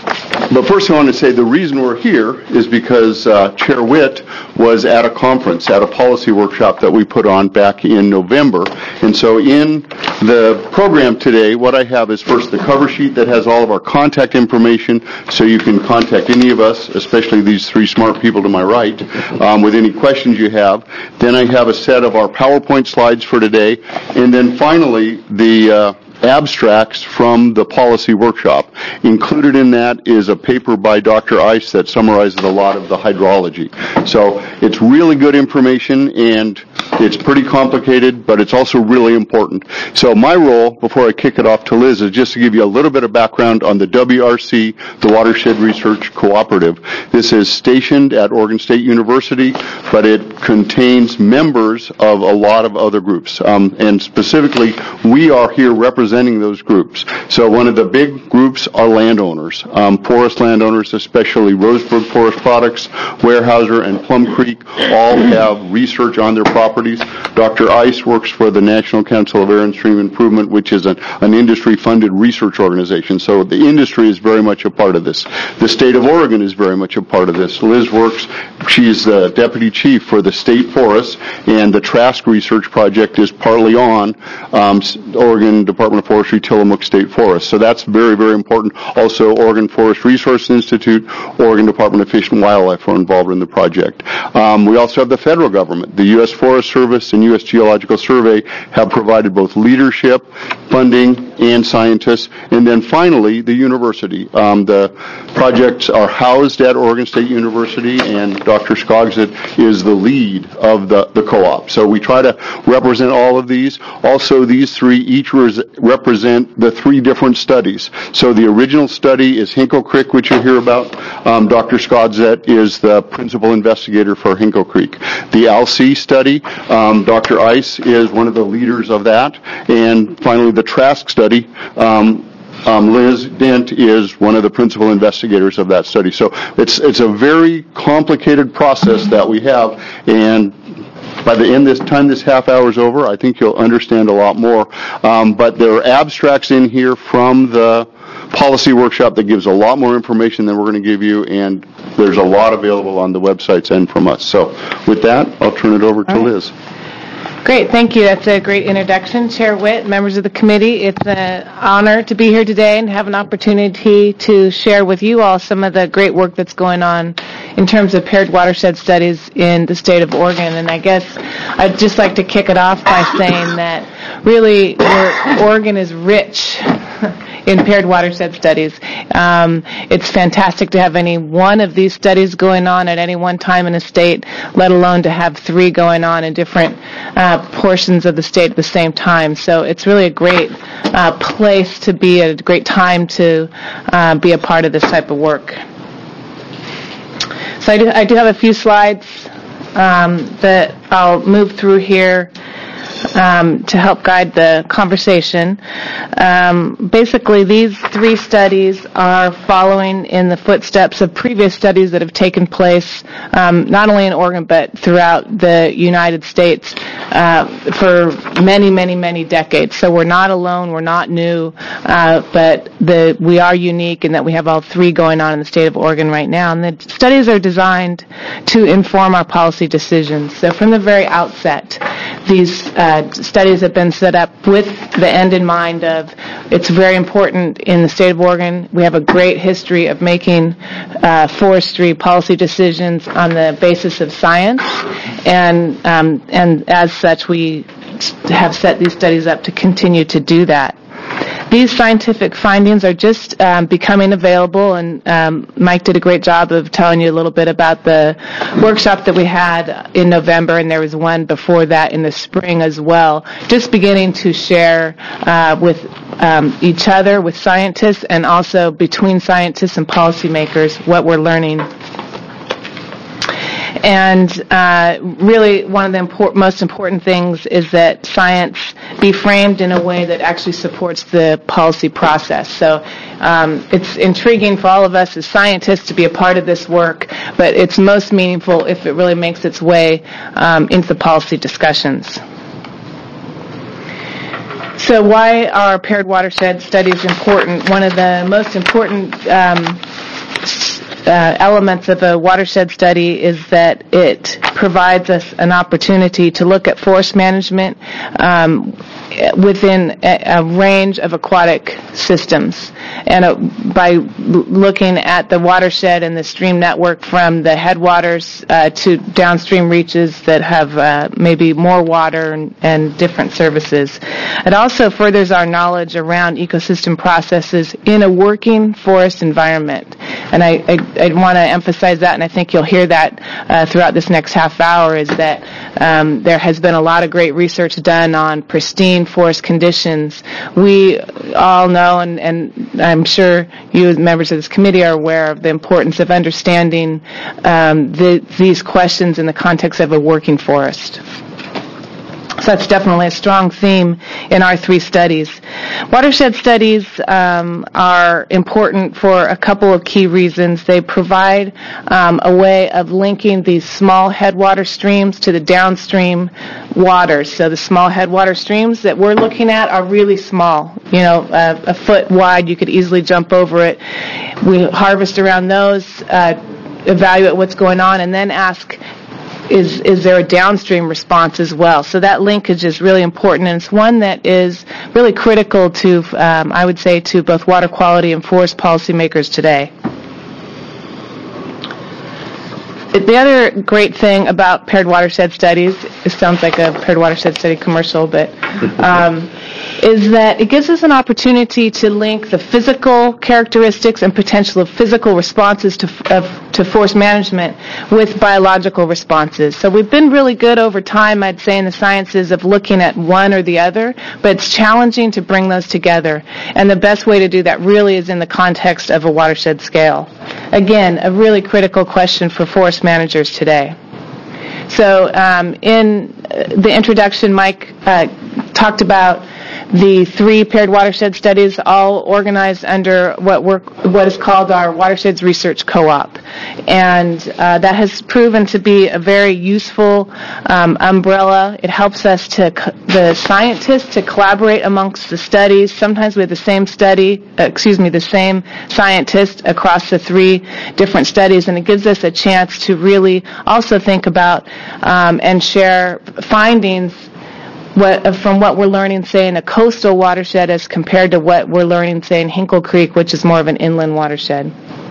But first I want to say the reason we're here is because Chair Witt was at a conference, at a policy workshop that we put on back in November. And so in the program today, what I have is first the cover sheet that has all of our contact information, so you can contact any of us, especially these three smart people to my right, with any questions you have. Then I have a set of our PowerPoint slides for today, and then finally the abstracts from the policy workshop. Included in that is a paper by Dr. Ice that summarizes a lot of the hydrology. So it's really good information, and it's pretty complicated, but it's also really important. So my role, before I kick it off to Liz, is just to give you a little bit of background on the WRC, the Watershed Research Cooperative. This is stationed at Oregon State University, but it contains members of a lot of other groups. And specifically, we are here representing those groups. So one of the big groups are landowners, forest landowners, especially Roseburg Forest Products, Weyerhaeuser, and Plum Creek, all have research on their properties. Dr. Ice works for the National Council of Air and Stream Improvement, which is an industry-funded research organization. So the industry is very much a part of this. The state of Oregon is very much a part of this. Liz works, she's the deputy chief for the state forests, and the Trask Research Project is partly on Oregon Department Department of Forestry, Tillamook State Forest. So that's very, very important. Also, Oregon Forest Resources Institute, Oregon Department of Fish and Wildlife are involved in the project. We also have the federal government. The U.S. Forest Service and U.S. Geological Survey have provided both leadership, funding, and scientists. And then finally, the university. The projects are housed at Oregon State University, and Dr. Skogset is the lead of the co-op. So we try to represent all of these. Also, these three each represent the three different studies. So the original study is Hinkle Creek, which you'll hear about. Dr. Skogset is the principal investigator for Hinkle Creek. The ALSEA study, Dr. Ice is one of the leaders of that. And finally, the Trask study, Liz Dent is one of the principal investigators of that study. So it's a very complicated process that we have, and by the end this half hour is over, I think you'll understand a lot more. But there are abstracts in here from the policy workshop that gives a lot more information than we're going to give you, and there's a lot available on the websites and from us. So with that, I'll turn it over to Liz. Great, thank you. That's a great introduction. Chair Witt, members of the committee, it's an honor to be here today and have an opportunity to share with you all some of the great work that's going on in terms of paired watershed studies in the state of Oregon. And I guess I'd just like to kick it off by saying that really Oregon is rich in paired watershed studies. It's fantastic to have any one of these studies going on at any one time in a state, let alone to have three going on in different portions of the state at the same time. So it's really a great place to be, a great time to be a part of this type of work. So I do have a few slides that I'll move through here to help guide the conversation. Basically, these three studies are following in the footsteps of previous studies that have taken place, not only in Oregon, but throughout the United States for many, many, many decades. So we're not alone, we're not new, but we are unique in that we have all three going on in the state of Oregon right now. And the studies are designed to inform our policy decisions. So from the very outset, these studies have been set up with the end in mind of it's very important in the state of Oregon. We have a great history of making forestry policy decisions on the basis of science, and as such, we have set these studies up to continue to do that. These scientific findings are just becoming available, and Mike did a great job of telling you a little bit about the workshop that we had in November, and there was one before that in the spring as well, just beginning to share with each other, with scientists, and also between scientists and policymakers what we're learning. And really, one of the most important things is that science be framed in a way that actually supports the policy process. So it's intriguing for all of us as scientists to be a part of this work, but it's most meaningful if it really makes its way into the policy discussions. So why are paired watershed studies important? One of the most important elements of a watershed study is that it provides us an opportunity to look at forest management within a range of aquatic systems. And by looking at the watershed and the stream network from the headwaters to downstream reaches that have maybe more water and different services. It also furthers our knowledge around ecosystem processes in a working forest environment. And I want to emphasize that, and I think you'll hear that throughout this next half hour, is that there has been a lot of great research done on pristine forest conditions. We all know, and I'm sure you as members of this committee are aware of the importance of understanding these questions in the context of a working forest. So that's definitely a strong theme in our three studies. Watershed studies are important for a couple of key reasons. They provide a way of linking these small headwater streams to the downstream waters. So the small headwater streams that we're looking at are really small, a foot wide. You could easily jump over it. We harvest around those, evaluate what's going on, and then ask, is there a downstream response as well? So that linkage is really important, and it's one that is really critical to, I would say, to both water quality and forest policymakers today. The other great thing about paired watershed studies, it sounds like a paired watershed study commercial, but is that it gives us an opportunity to link the physical characteristics and potential of physical responses to forest management with biological responses. So we've been really good over time, I'd say, in the sciences of looking at one or the other, but it's challenging to bring those together. And the best way to do that really is in the context of a watershed scale. Again, a really critical question for forest managers today. So in the introduction, Mike talked about the 3 paired watershed studies, all organized under what is called our Watersheds Research Co-op. And that has proven to be a very useful umbrella. It helps us the scientists to collaborate amongst the studies. Sometimes we have the same scientist across the 3 different studies, and it gives us a chance to really also think about and share findings from what we're learning, say, in a coastal watershed as compared to what we're learning, say, in Hinkle Creek, which is more of an inland watershed.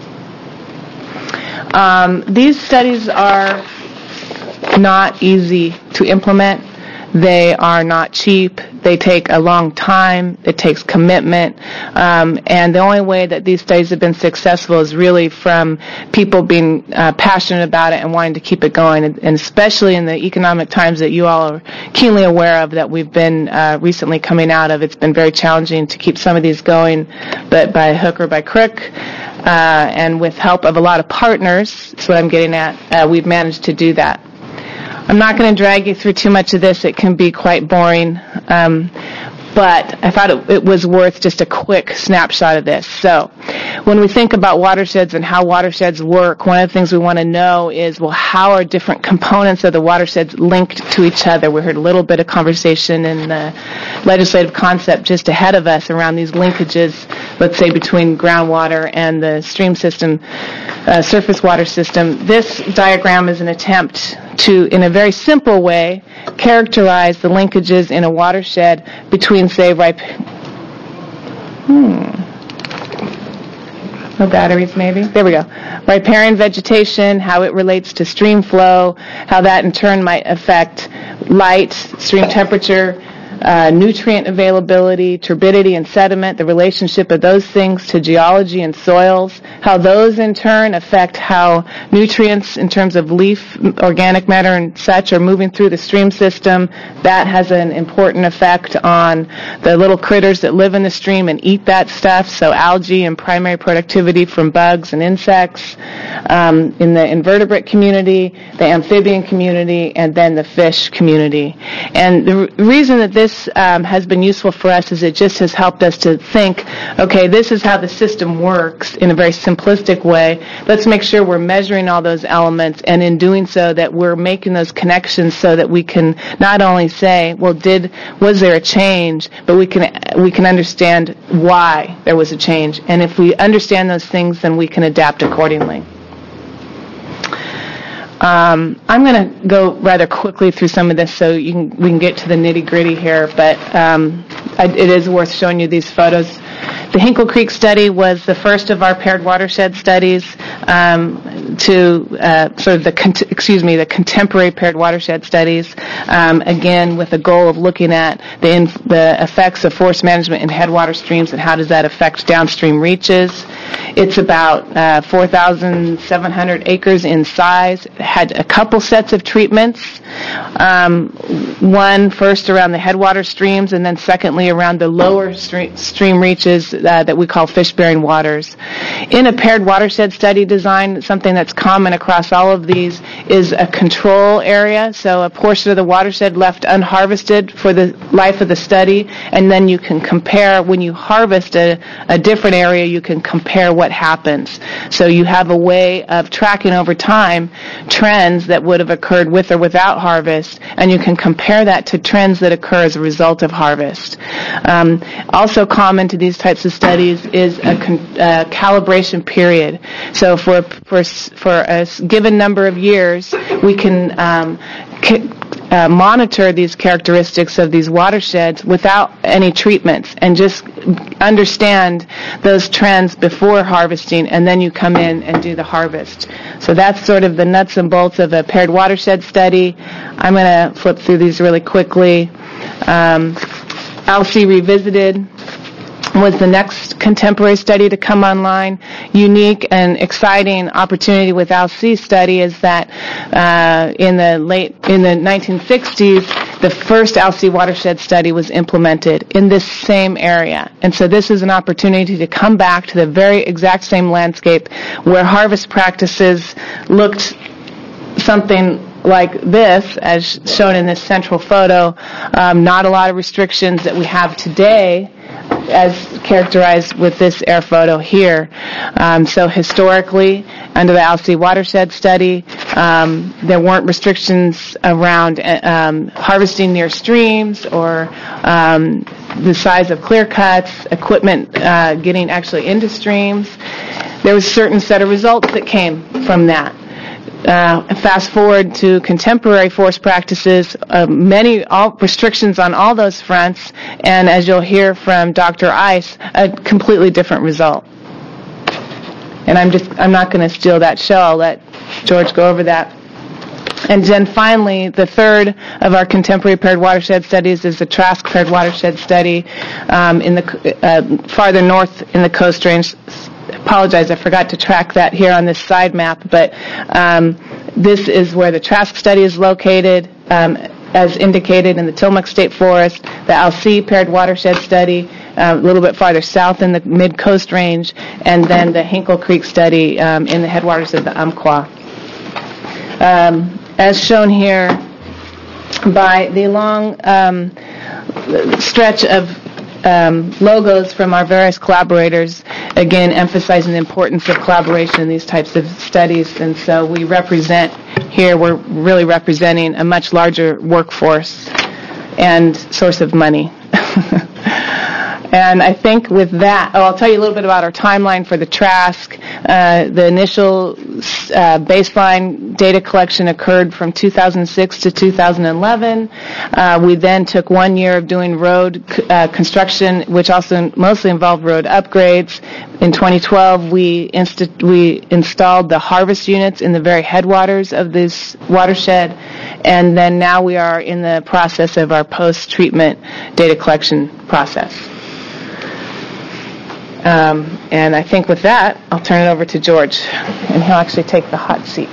These studies are not easy to implement. They are not cheap. They take a long time. It takes commitment. And the only way that these studies have been successful is really from people being passionate about it and wanting to keep it going. And especially in the economic times that you all are keenly aware of that we've been recently coming out of, it's been very challenging to keep some of these going, but by hook or by crook. And with help of a lot of partners, that's what I'm getting at, we've managed to do that. I'm not going to drag you through too much of this. It can be quite boring. But I thought it was worth just a quick snapshot of this. So when we think about watersheds and how watersheds work, one of the things we want to know is, well, how are different components of the watersheds linked to each other? We heard a little bit of conversation in the legislative concept just ahead of us around these linkages, let's say, between groundwater and the stream system, surface water system. This diagram is an attempt to, in a very simple way, characterize the linkages in a watershed between, say, no batteries maybe. There we go. Riparian vegetation, how it relates to stream flow, how that in turn might affect light, stream temperature, nutrient availability, turbidity and sediment, the relationship of those things to geology and soils, how those in turn affect how nutrients in terms of leaf, organic matter and such are moving through the stream system. That has an important effect on the little critters that live in the stream and eat that stuff, so algae and primary productivity from bugs and insects, in the invertebrate community, the amphibian community, and then the fish community. And the reason that this has been useful for us is it just has helped us to think, okay, this is how the system works in a very simplistic way. Let's make sure we're measuring all those elements, and in doing so that we're making those connections so that we can not only say, well, was there a change, but we can understand why there was a change. And if we understand those things, then we can adapt accordingly. I'm going to go rather quickly through some of this so we can get to the nitty-gritty here, but it is worth showing you these photos. The Hinkle Creek study was the first of our paired watershed studies to sort of the contemporary paired watershed studies, again with the goal of looking at the effects of forest management in headwater streams and how does that affect downstream reaches. It's about 4,700 acres in size. It had a couple sets of treatments, one first around the headwater streams and then secondly around the lower stream reaches that we call fish-bearing waters. In a paired watershed study design, something that's common across all of these is a control area, so a portion of the watershed left unharvested for the life of the study, and then you can compare, when you harvest a different area, you can compare compare what happens. So you have a way of tracking over time trends that would have occurred with or without harvest, and you can compare that to trends that occur as a result of harvest. Also common to these types of studies is a calibration period. So for a given number of years, we can monitor these characteristics of these watersheds without any treatments and just understand those trends before harvesting, and then you come in and do the harvest. So that's sort of the nuts and bolts of a paired watershed study. I'm going to flip through these really quickly. ALSEA Revisited was the next contemporary study to come online. Unique and exciting opportunity with ALSEA study is that in the 1960s, the first ALSEA watershed study was implemented in this same area. And so this is an opportunity to come back to the very exact same landscape where harvest practices looked something like this, as shown in this central photo. Not a lot of restrictions that we have today, as characterized with this air photo here. So historically, under the ALSEA watershed study, there weren't restrictions around harvesting near streams or the size of clear cuts, equipment getting actually into streams. There was a certain set of results that came from that. Fast forward to contemporary forest practices, all restrictions on all those fronts, and as you'll hear from Dr. Ice, a completely different result. And I'm not going to steal that show. I'll let George go over that. And then finally, the third of our contemporary paired watershed studies is the Trask paired watershed study in the farther north in the Coast Range. Apologize, I forgot to track that here on this side map, but this is where the Trask study is located, as indicated in the Tillamook State Forest, the ALSEA paired watershed study a little bit farther south in the mid-coast range, and then the Hinkle Creek study in the headwaters of the Umpqua. As shown here by the long stretch of logos from our various collaborators, again emphasizing the importance of collaboration in these types of studies. And so we're really representing a much larger workforce and source of money. And I think with that, I'll tell you a little bit about our timeline for the Trask. The initial baseline data collection occurred from 2006 to 2011. We then took 1 year of doing road construction, which also mostly involved road upgrades. In 2012, we installed the harvest units in the very headwaters of this watershed, and then now we are in the process of our post-treatment data collection process. And I think with that, I'll turn it over to George, and he'll actually take the hot seat.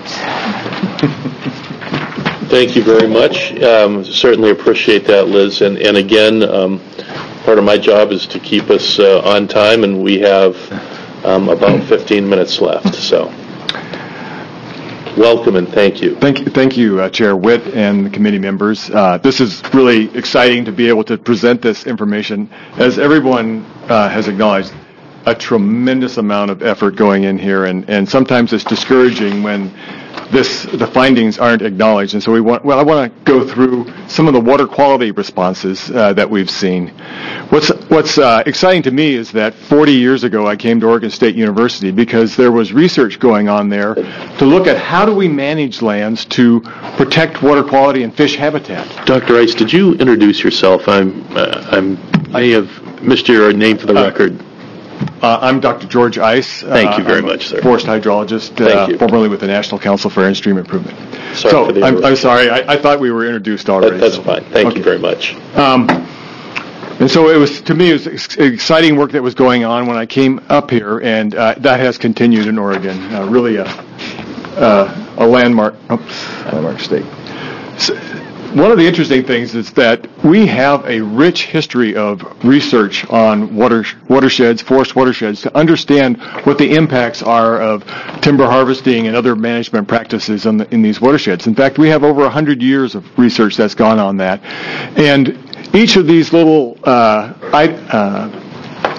Thank you very much. Certainly appreciate that, Liz. And again, part of my job is to keep us on time, and we have about 15 minutes left. So welcome and thank you. Thank you, Chair Witt and the committee members. This is really exciting to be able to present this information. As everyone has acknowledged, a tremendous amount of effort going in here, and sometimes it's discouraging when the findings aren't acknowledged. And so I want to go through some of the water quality responses that we've seen. What's exciting to me is that 40 years ago I came to Oregon State University because there was research going on there to look at how do we manage lands to protect water quality and fish habitat. Dr. Ice, did you introduce yourself? I may have missed your name for the record. I'm Dr. George Ice. Thank you very much, sir. Forest hydrologist, formerly with the National Council for Air and Stream Improvement. I'm sorry. I thought we were introduced already. That's fine. Thank you very much. And so it was exciting work that was going on when I came up here, and that has continued in Oregon. Really a landmark state. So, one of the interesting things is that we have a rich history of research on watersheds, forest watersheds, to understand what the impacts are of timber harvesting and other management practices in these watersheds. In fact, we have over 100 years of research that's gone on that. And each of these little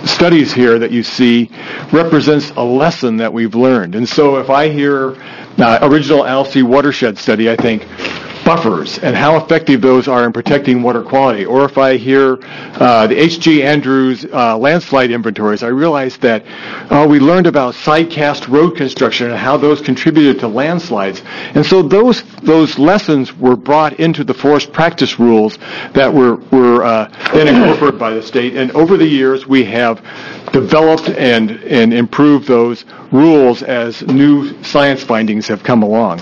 studies here that you see represents a lesson that we've learned. And so if I hear original Alsea watershed study, I think buffers and how effective those are in protecting water quality. Or if I hear the H.G. Andrews landslide inventories, I realize that we learned about side-cast road construction and how those contributed to landslides. And so those lessons were brought into the forest practice rules that were then incorporated by the state. And over the years, we have developed and improved those rules as new science findings have come along.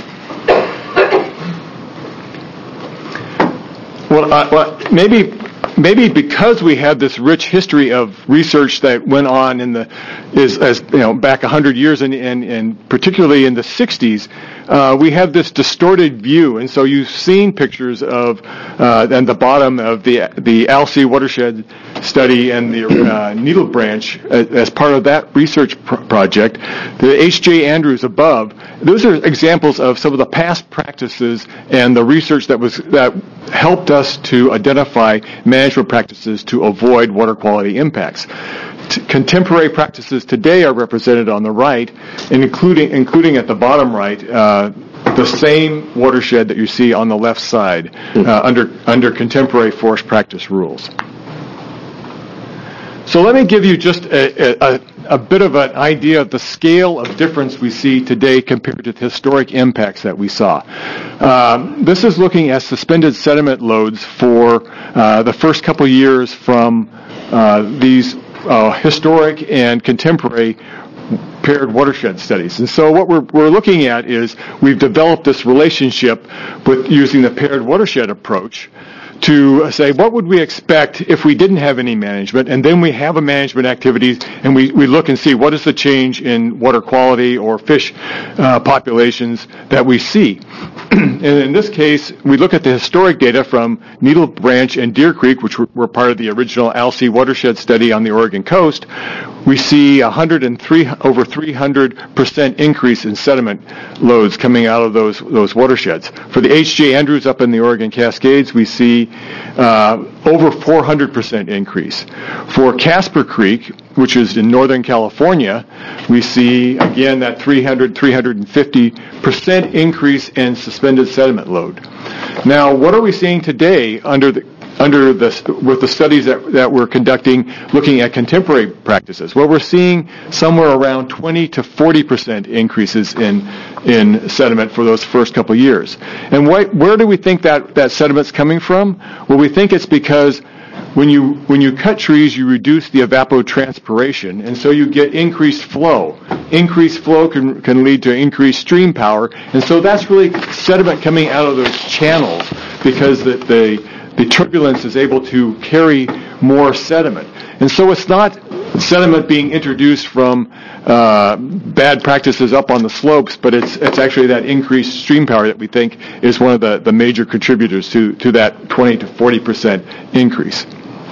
Well, maybe because we have this rich history of research that went on back 100 years and particularly in the 60s, we have this distorted view. And so you've seen pictures of and the bottom of the Alsea watershed study and the Needle Branch as part of that research project. The H.J. Andrews above, those are examples of some of the past practices and the research that helped us to identify management practices to avoid water quality impacts. Contemporary practices today are represented on the right, and including at the bottom right, the same watershed that you see on the left side under contemporary forest practice rules. So let me give you just a bit of an idea of the scale of difference we see today compared to the historic impacts that we saw. This is looking at suspended sediment loads for the first couple years from these historic and contemporary paired watershed studies. And so what we're looking at is we've developed this relationship with using the paired watershed approach to say, what would we expect if we didn't have any management? And then we have a management activities, and we look and see what is the change in water quality or fish populations that we see. And in this case, we look at the historic data from Needle Branch and Deer Creek, which were part of the original Alsea watershed study on the Oregon coast. We see over 300% increase in sediment loads coming out of those watersheds. For the H.J. Andrews up in the Oregon Cascades, we see over 400% increase. For Casper Creek, which is in Northern California, we see, again, that 350% increase in suspended sediment load. Now, what are we seeing today with the studies that we're conducting looking at contemporary practices? Well, we're seeing somewhere around 20 to 40% increases in sediment for those first couple of years. And where do we think that sediment's coming from? Well, we think it's because when you cut trees, you reduce the evapotranspiration, and so you get increased flow. Increased flow can lead to increased stream power, and so that's really sediment coming out of those channels because the turbulence is able to carry more sediment. And so it's not sediment being introduced from bad practices up on the slopes, but it's actually that increased stream power that we think is one of the major contributors to that 20 to 40% increase.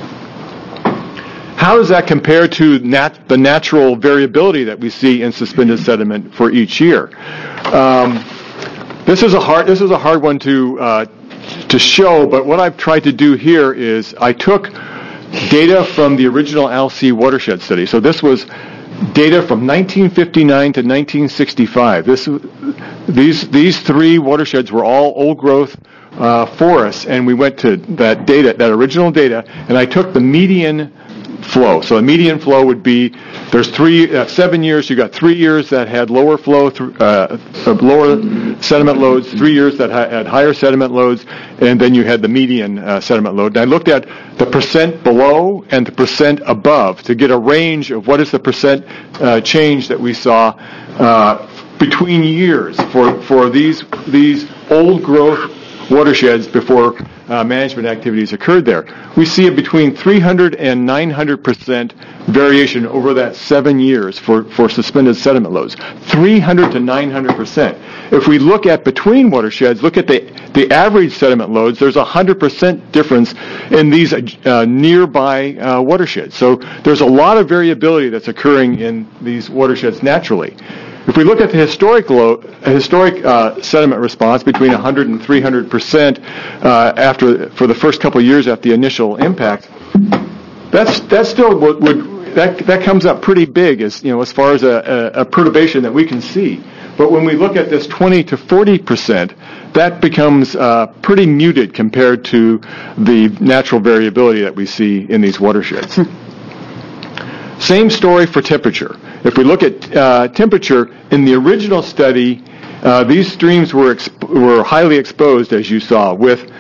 How does that compare to the natural variability that we see in suspended sediment for each year? This is a hard one to show, but what I've tried to do here is I took data from the original Alsea watershed study. So this was data from 1959 to 1965. These three watersheds were all old-growth forests, and we went to that original data, and I took the median flow. So the median flow would be, there's 7 years, you got 3 years that had lower flow, lower sediment loads, 3 years that had higher sediment loads, and then you had the median sediment load. And I looked at the percent below and the percent above to get a range of what is the percent change that we saw between years for these old growth watersheds before management activities occurred there. We see it between 300 and 900% variation over that 7 years for suspended sediment loads. 300 to 900%. If we look at between watersheds, look at the average sediment loads, there's 100% difference in these nearby watersheds. So there's a lot of variability that's occurring in these watersheds naturally. If we look at the historic sediment response between 100 and 300% for the first couple of years after the initial impact, that still would that comes up pretty big as far as a perturbation that we can see. But when we look at this 20 to 40%, that becomes pretty muted compared to the natural variability that we see in these watersheds. Same story for temperature. If we look at temperature, in the original study, these streams were highly exposed, as you saw,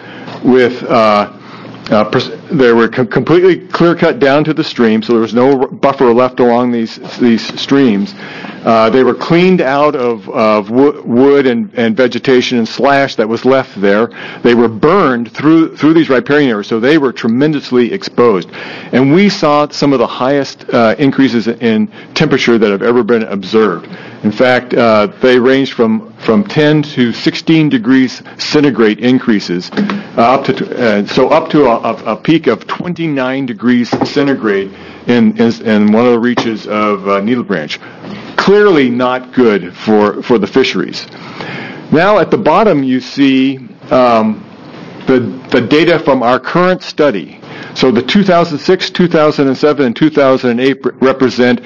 they were completely clear-cut down to the stream, so there was no buffer left along these streams. They were cleaned out of wood and vegetation and slash that was left there. They were burned through these riparian areas, so they were tremendously exposed. And we saw some of the highest increases in temperature that have ever been observed. In fact, they ranged from 10 to 16 degrees centigrade increases, up to a peak of 29 degrees centigrade in one of the reaches of Needle Branch. Clearly not good for the fisheries. Now at the bottom you see the data from our current study. So the 2006, 2007, and 2008 represent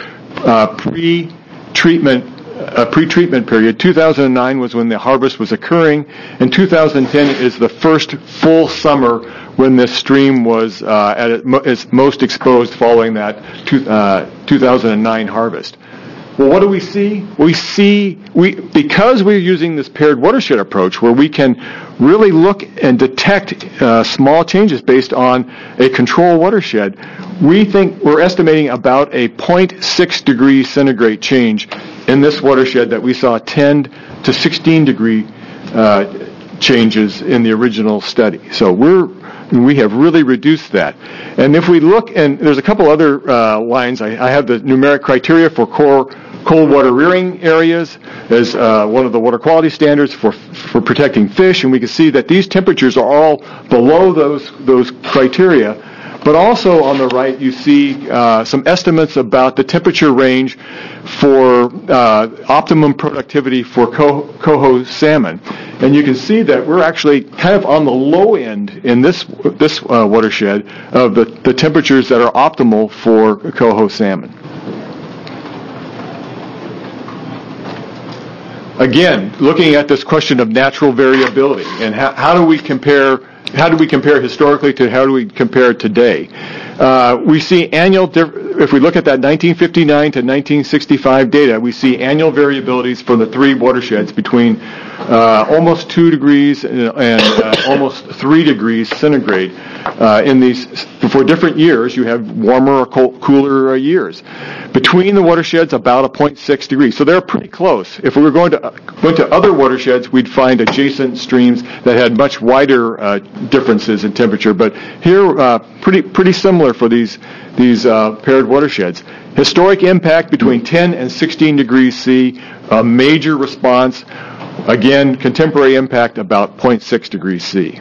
pre-treatment period. 2009 was when the harvest was occurring, and 2010 is the first full summer when this stream was at its most exposed following that 2009 harvest. Well, what do we see? Because we're using this paired watershed approach where we can really look and detect small changes based on a control watershed, we're estimating about a 0.6 degree centigrade change in this watershed that we saw 10 to 16 degree changes in the original study. So we have really reduced that. And if we look, and there's a couple other lines, I have the numeric criteria for cold water rearing areas as one of the water quality standards for protecting fish, and we can see that these temperatures are all below those criteria. But also on the right, you see some estimates about the temperature range for optimum productivity for coho salmon. And you can see that we're actually kind of on the low end in this watershed of the temperatures that are optimal for coho salmon. Again, looking at this question of natural variability and how do we compare historically to how do we compare today? We see if we look at that 1959 to 1965 data, we see annual variabilities for the three watersheds between almost 2 degrees and almost 3 degrees centigrade. In these, for different years, you have warmer or cooler years. Between the watersheds, about a 0.6 degrees. So they're pretty close. If we were going to other watersheds, we'd find adjacent streams that had much wider differences in temperature. But here, pretty similar for these paired watersheds. Historic impact between 10 and 16 degrees C, a major response. Again, contemporary impact about 0.6 degrees C.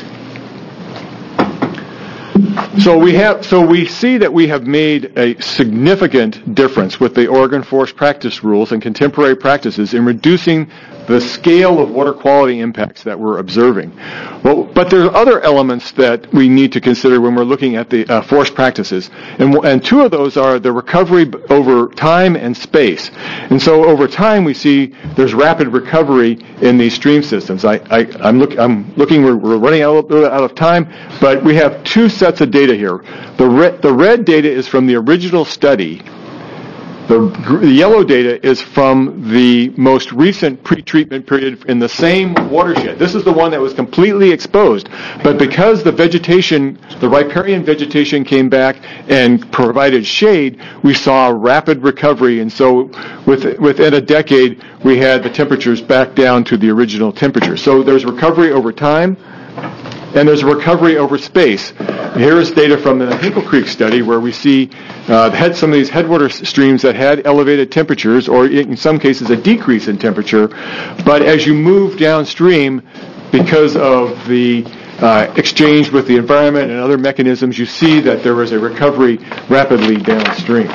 So we see that we have made a significant difference with the Oregon Forest Practice Rules and contemporary practices in reducing the scale of water quality impacts that we're observing. Well, but there are other elements that we need to consider when we're looking at the forest practices, and two of those are the recovery over time and space. And so over time, we see there's rapid recovery in these stream systems. I'm looking. We're running out of time, but we have two sets of data here. The red data is from the original study. The yellow data is from the most recent pre-treatment period in the same watershed. This is the one that was completely exposed. But because the riparian vegetation came back and provided shade, we saw a rapid recovery. And so within a decade, we had the temperatures back down to the original temperature. So there's recovery over time, and there's a recovery over space. Here's data from the Hinkle Creek study where we see some of these headwater streams that had elevated temperatures, or in some cases a decrease in temperature. But as you move downstream, because of the exchange with the environment and other mechanisms, you see that there was a recovery rapidly downstream.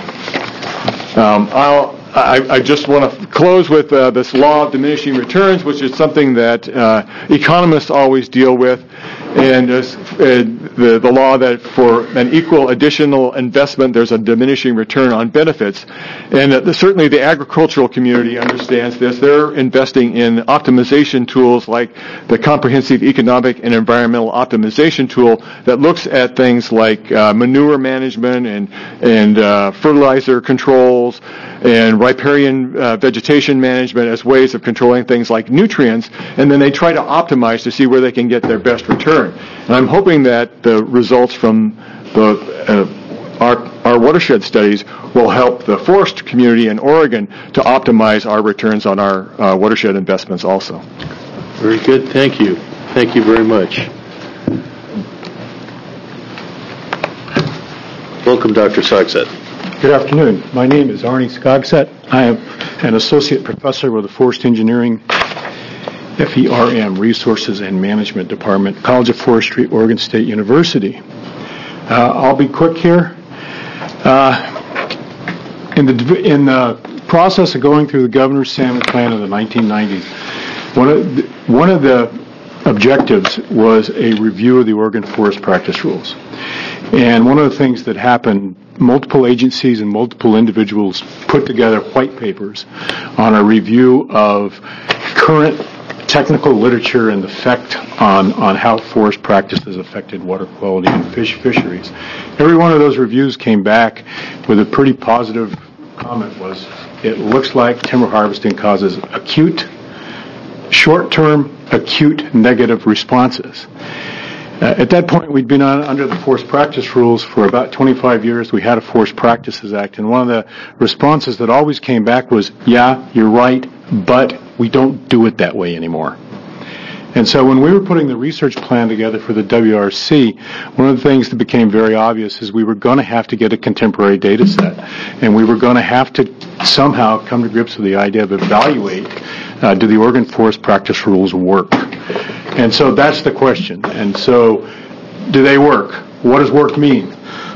I just want to close with this law of diminishing returns, which is something that economists always deal with. And the law that for an equal additional investment, there's a diminishing return on benefits. And certainly the agricultural community understands this. They're investing in optimization tools like the Comprehensive Economic and Environmental Optimization Tool that looks at things like manure management and fertilizer controls and riparian vegetation management as ways of controlling things like nutrients, and then they try to optimize to see where they can get their best return. And I'm hoping that the results from our watershed studies will help the forest community in Oregon to optimize our returns on our watershed investments also. Very good. Thank you. Thank you very much. Welcome, Dr. Skogset. Good afternoon. My name is Arnie Skogset. I am an associate professor with the Forest Engineering FERM Resources and Management Department, College of Forestry, Oregon State University. I'll be quick here. In the process of going through the Governor's Salmon Plan in the 1990s, one of the objectives was a review of the Oregon Forest Practice Rules. And one of the things that happened, multiple agencies and multiple individuals put together white papers on a review of current technical literature and the effect on how forest practices affected water quality and fisheries. Every one of those reviews came back with a pretty positive comment was, it looks like timber harvesting causes short-term acute negative responses. At that point, we'd been under the Forest Practice Rules for about 25 years. We had a Forest Practices Act, and one of the responses that always came back was, yeah, you're right, but we don't do it that way anymore. And so when we were putting the research plan together for the WRC, one of the things that became very obvious is we were going to have to get a contemporary data set, and we were going to have to somehow come to grips with the idea of evaluate, do the Oregon Forest Practice Rules work? And so that's the question. And so, do they work? What does work mean?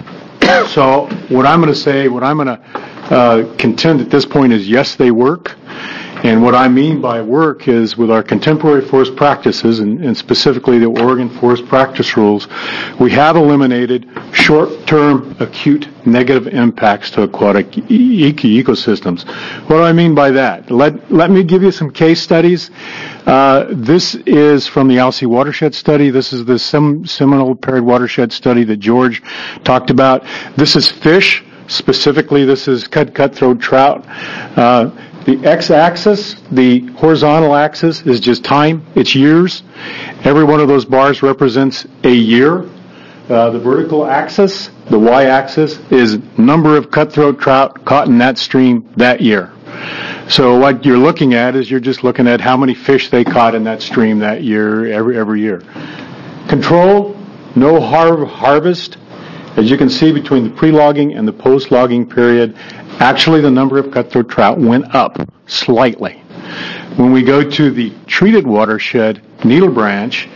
So what I'm going to contend at this point is yes, they work. And what I mean by work is with our contemporary forest practices, and specifically the Oregon Forest Practice Rules, we have eliminated short-term acute negative impacts to aquatic ecosystems. What do I mean by that? Let me give you some case studies. This is from the Alsea Watershed Study. This is the Seminole Paired Watershed Study that George talked about. This is fish. Specifically, this is cutthroat trout. The x-axis, the horizontal axis, is just time. It's years. Every one of those bars represents a year. The vertical axis, the y-axis, is number of cutthroat trout caught in that stream that year. So what you're looking at is you're just looking at how many fish they caught in that stream that year, every year. Control, no harvest. As you can see, between the pre-logging and the post-logging period, actually the number of cutthroat trout went up slightly. When we go to the treated watershed, Needle Branch,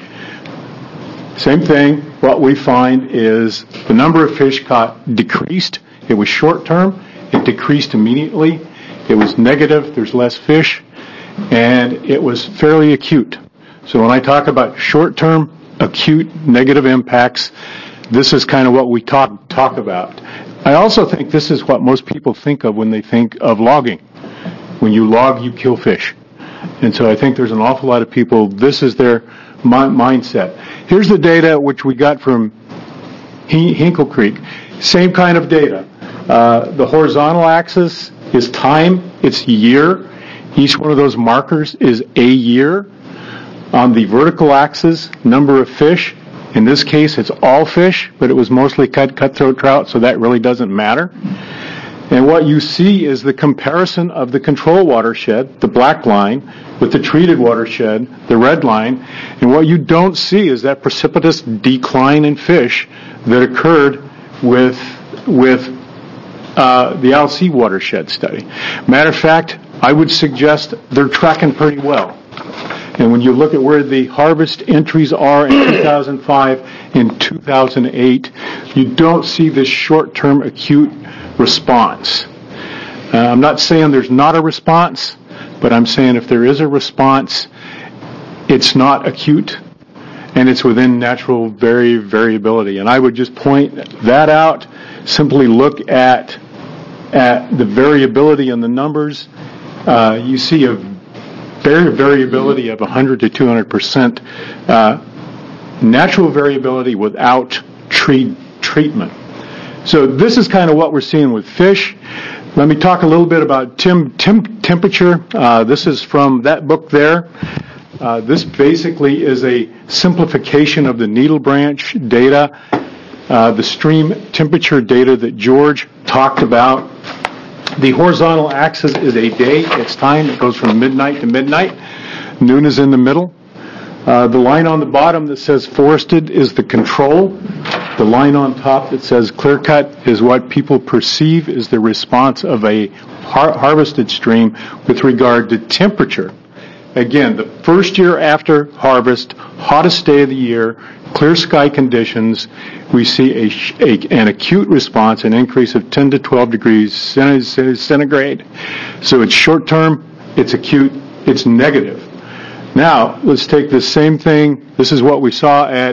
same thing. What we find is the number of fish caught decreased. It was short-term. It decreased immediately. It was negative. There's less fish. And it was fairly acute. So when I talk about short-term, acute, negative impacts, this is kind of what we talk about. I also think this is what most people think of when they think of logging. When you log, you kill fish. And so I think there's an awful lot of people, this is their mindset. Here's the data which we got from Hinkle Creek. Same kind of data. The horizontal axis is time, it's year. Each one of those markers is a year. On the vertical axis, number of fish. In this case, it's all fish, but it was mostly cutthroat trout, so that really doesn't matter. And what you see is the comparison of the control watershed, the black line, with the treated watershed, the red line. And what you don't see is that precipitous decline in fish that occurred with the Alsea Watershed Study. Matter of fact, I would suggest they're tracking pretty well. And when you look at where the harvest entries are in 2005 and 2008, you don't see this short-term acute response. I'm not saying there's not a response, but I'm saying if there is a response, it's not acute. and it's within natural variability. And I would just point that out. Simply look at the variability in the numbers. You see a variability of 100 to 200%. Natural variability without treatment. So this is kind of what we're seeing with fish. Let me talk a little bit about temperature. This is from that book there. This basically is a simplification of the needle branch data, the stream temperature data that George talked about. The horizontal axis is a day, it's time. It goes from midnight to midnight. Noon is in the middle. The line on the bottom that says forested is the control. The line on top that says clear cut is what people perceive is the response of a harvested stream with regard to temperature. Again, the first year after harvest, hottest day of the year, clear sky conditions, we see an acute response, an increase of 10 to 12 degrees centigrade. So it's short term, it's acute, it's negative. Now, let's take the same thing. This is what we saw at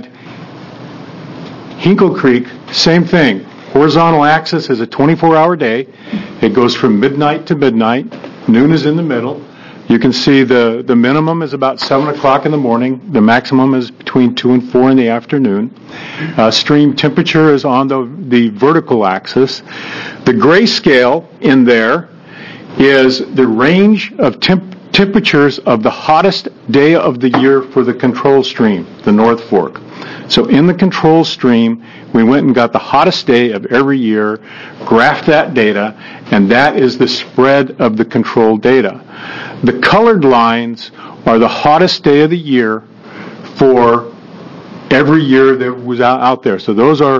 Hinkle Creek. Same thing. Horizontal axis is a 24-hour day. It goes from midnight to midnight. Noon is in the middle. You can see the minimum is about 7 o'clock in the morning. The maximum is between 2 and 4 in the afternoon. Stream temperature is on the vertical axis. The grayscale in there is the range of temperatures of the hottest day of the year for the control stream, the North Fork. So in the control stream, we went and got the hottest day of every year, graphed that data, and that is the spread of the control data. The colored lines are the hottest day of the year for every year that was out there. So those are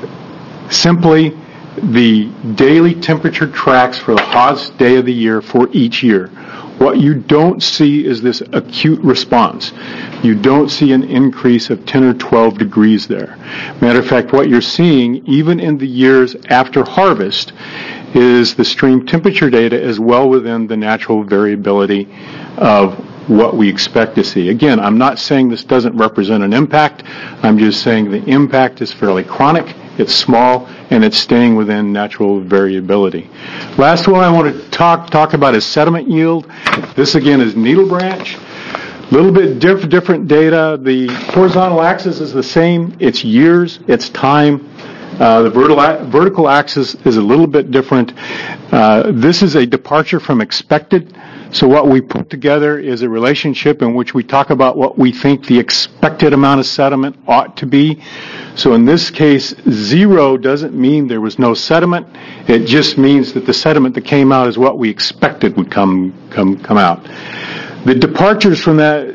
simply the daily temperature tracks for the hottest day of the year for each year. What you don't see is this acute response. You don't see an increase of 10 or 12 degrees there. Matter of fact, what you're seeing, even in the years after harvest, is the stream temperature data is well within the natural variability of what we expect to see. Again, I'm not saying this doesn't represent an impact. I'm just saying the impact is fairly chronic, it's small, and it's staying within natural variability. Last one I want to talk about is sediment yield. This again is needle branch. A little bit different data. The horizontal axis is the same. It's years, it's time. The vertical axis is a little bit different. This is a departure from expected. So what we put together is a relationship in which we talk about what we think the expected amount of sediment ought to be. So in this case, 0 doesn't mean there was no sediment. It just means that the sediment that came out is what we expected would come out. The departures from that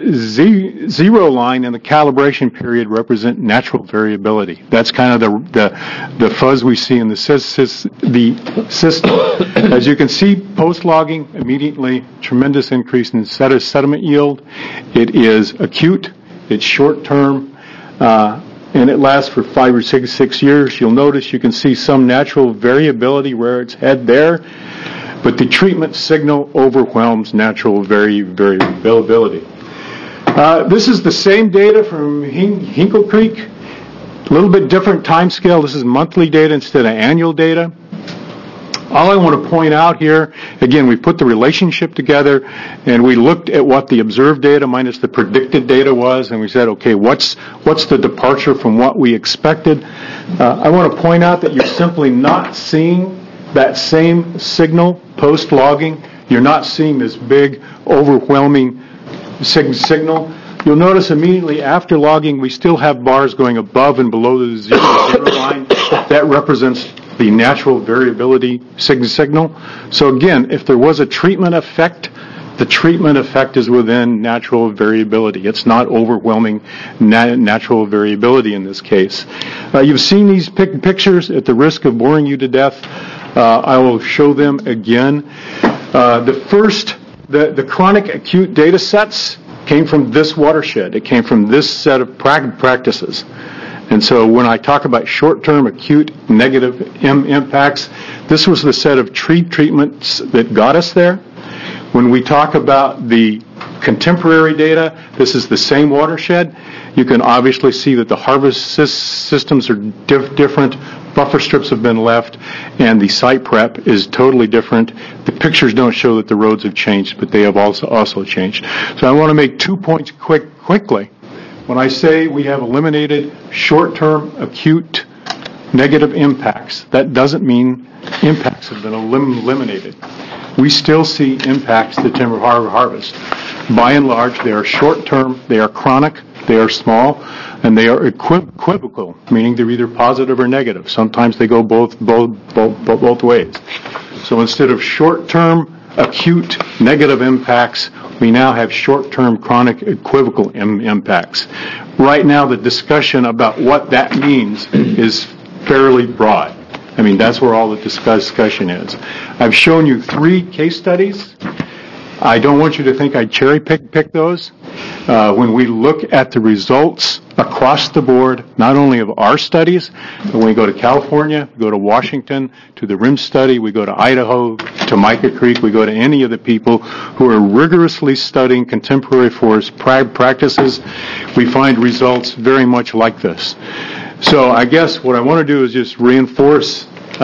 0 line in the calibration period represent natural variability. That's kind of the fuzz we see in the system. As you can see, post-logging, immediately tremendous increase in sediment yield. It is acute, it's short-term, and it lasts for 5 or 6 years. You'll notice you can see some natural variability where it's head there. But the treatment signal overwhelms natural variability. This is the same data from Hinkle Creek. A little bit different time scale. This is monthly data instead of annual data. All I want to point out here, again, we put the relationship together and we looked at what the observed data minus the predicted data was, and we said, okay, what's the departure from what we expected? I want to point out that you're simply not seeing that same signal post-logging. You're not seeing this big, overwhelming signal. You'll notice immediately after logging, we still have bars going above and below the zero line. That represents the natural variability signal. So again, if there was a treatment effect, the treatment effect is within natural variability. It's not overwhelming natural variability in this case. You've seen these pictures. At the risk of boring you to death, I will show them again. The chronic acute data sets came from this watershed. It came from this set of practices. And so when I talk about short-term acute negative impacts, this was the set of treatments that got us there. When we talk about the contemporary data, this is the same watershed. You can obviously see that the harvest systems are different, buffer strips have been left, and the site prep is totally different. The pictures don't show that the roads have changed, but they have also changed. So I want to make 2 points quickly. When I say we have eliminated short-term acute negative impacts, that doesn't mean impacts have been eliminated. We still see impacts to timber harvest. By and large, they are short-term, they are chronic, they are small, and they are equivocal, meaning they're either positive or negative. Sometimes they go both ways. So instead of short-term acute negative impacts, we now have short-term chronic equivocal impacts. Right now, the discussion about what that means is fairly broad. I mean, that's where all the discussion is. I've shown you 3 case studies. I don't want you to think I cherry-pick those. When we look at the results across the board, not only of our studies, but when we go to California, we go to Washington, to the RIM study, we go to Idaho, to Mica Creek, we go to any of the people who are rigorously studying contemporary forest practices, we find results very much like this. So I guess what I want to do is just reinforce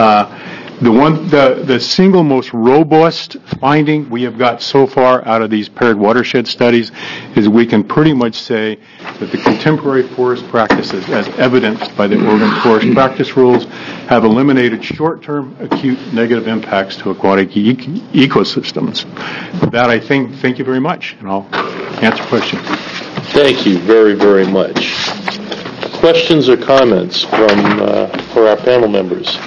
the single most robust finding we have got so far out of these paired watershed studies is we can pretty much say that the contemporary forest practices, as evidenced by the Oregon Forest Practice Rules, have eliminated short-term acute negative impacts to aquatic ecosystems. With that, I thank you very much, and I'll answer questions. Thank you very, very much. Questions or comments for our panel members?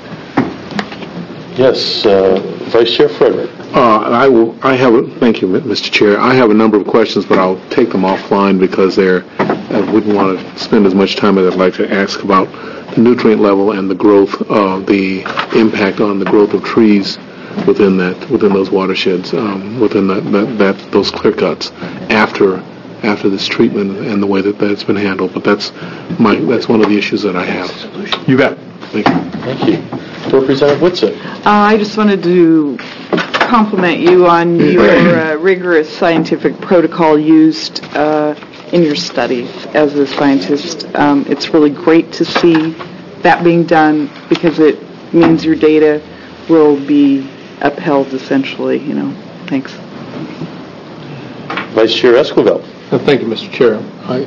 Yes, Vice Chair Frederick. Thank you, Mr. Chair. I have a number of questions, but I'll take them offline because I wouldn't want to spend as much time as I'd like to ask about the nutrient level and the growth, the impact on the growth of trees within those watersheds, within those clear cuts after this treatment and the way that it's been handled. But that's one of the issues that I have. You bet. Thank you. Thank you. Representative Whitsitt. I just wanted to compliment you on your rigorous scientific protocol used in your studies as a scientist. It's really great to see that being done because it means your data will be upheld essentially. Thanks. Vice Chair Esquivel. Thank you, Mr. Chair.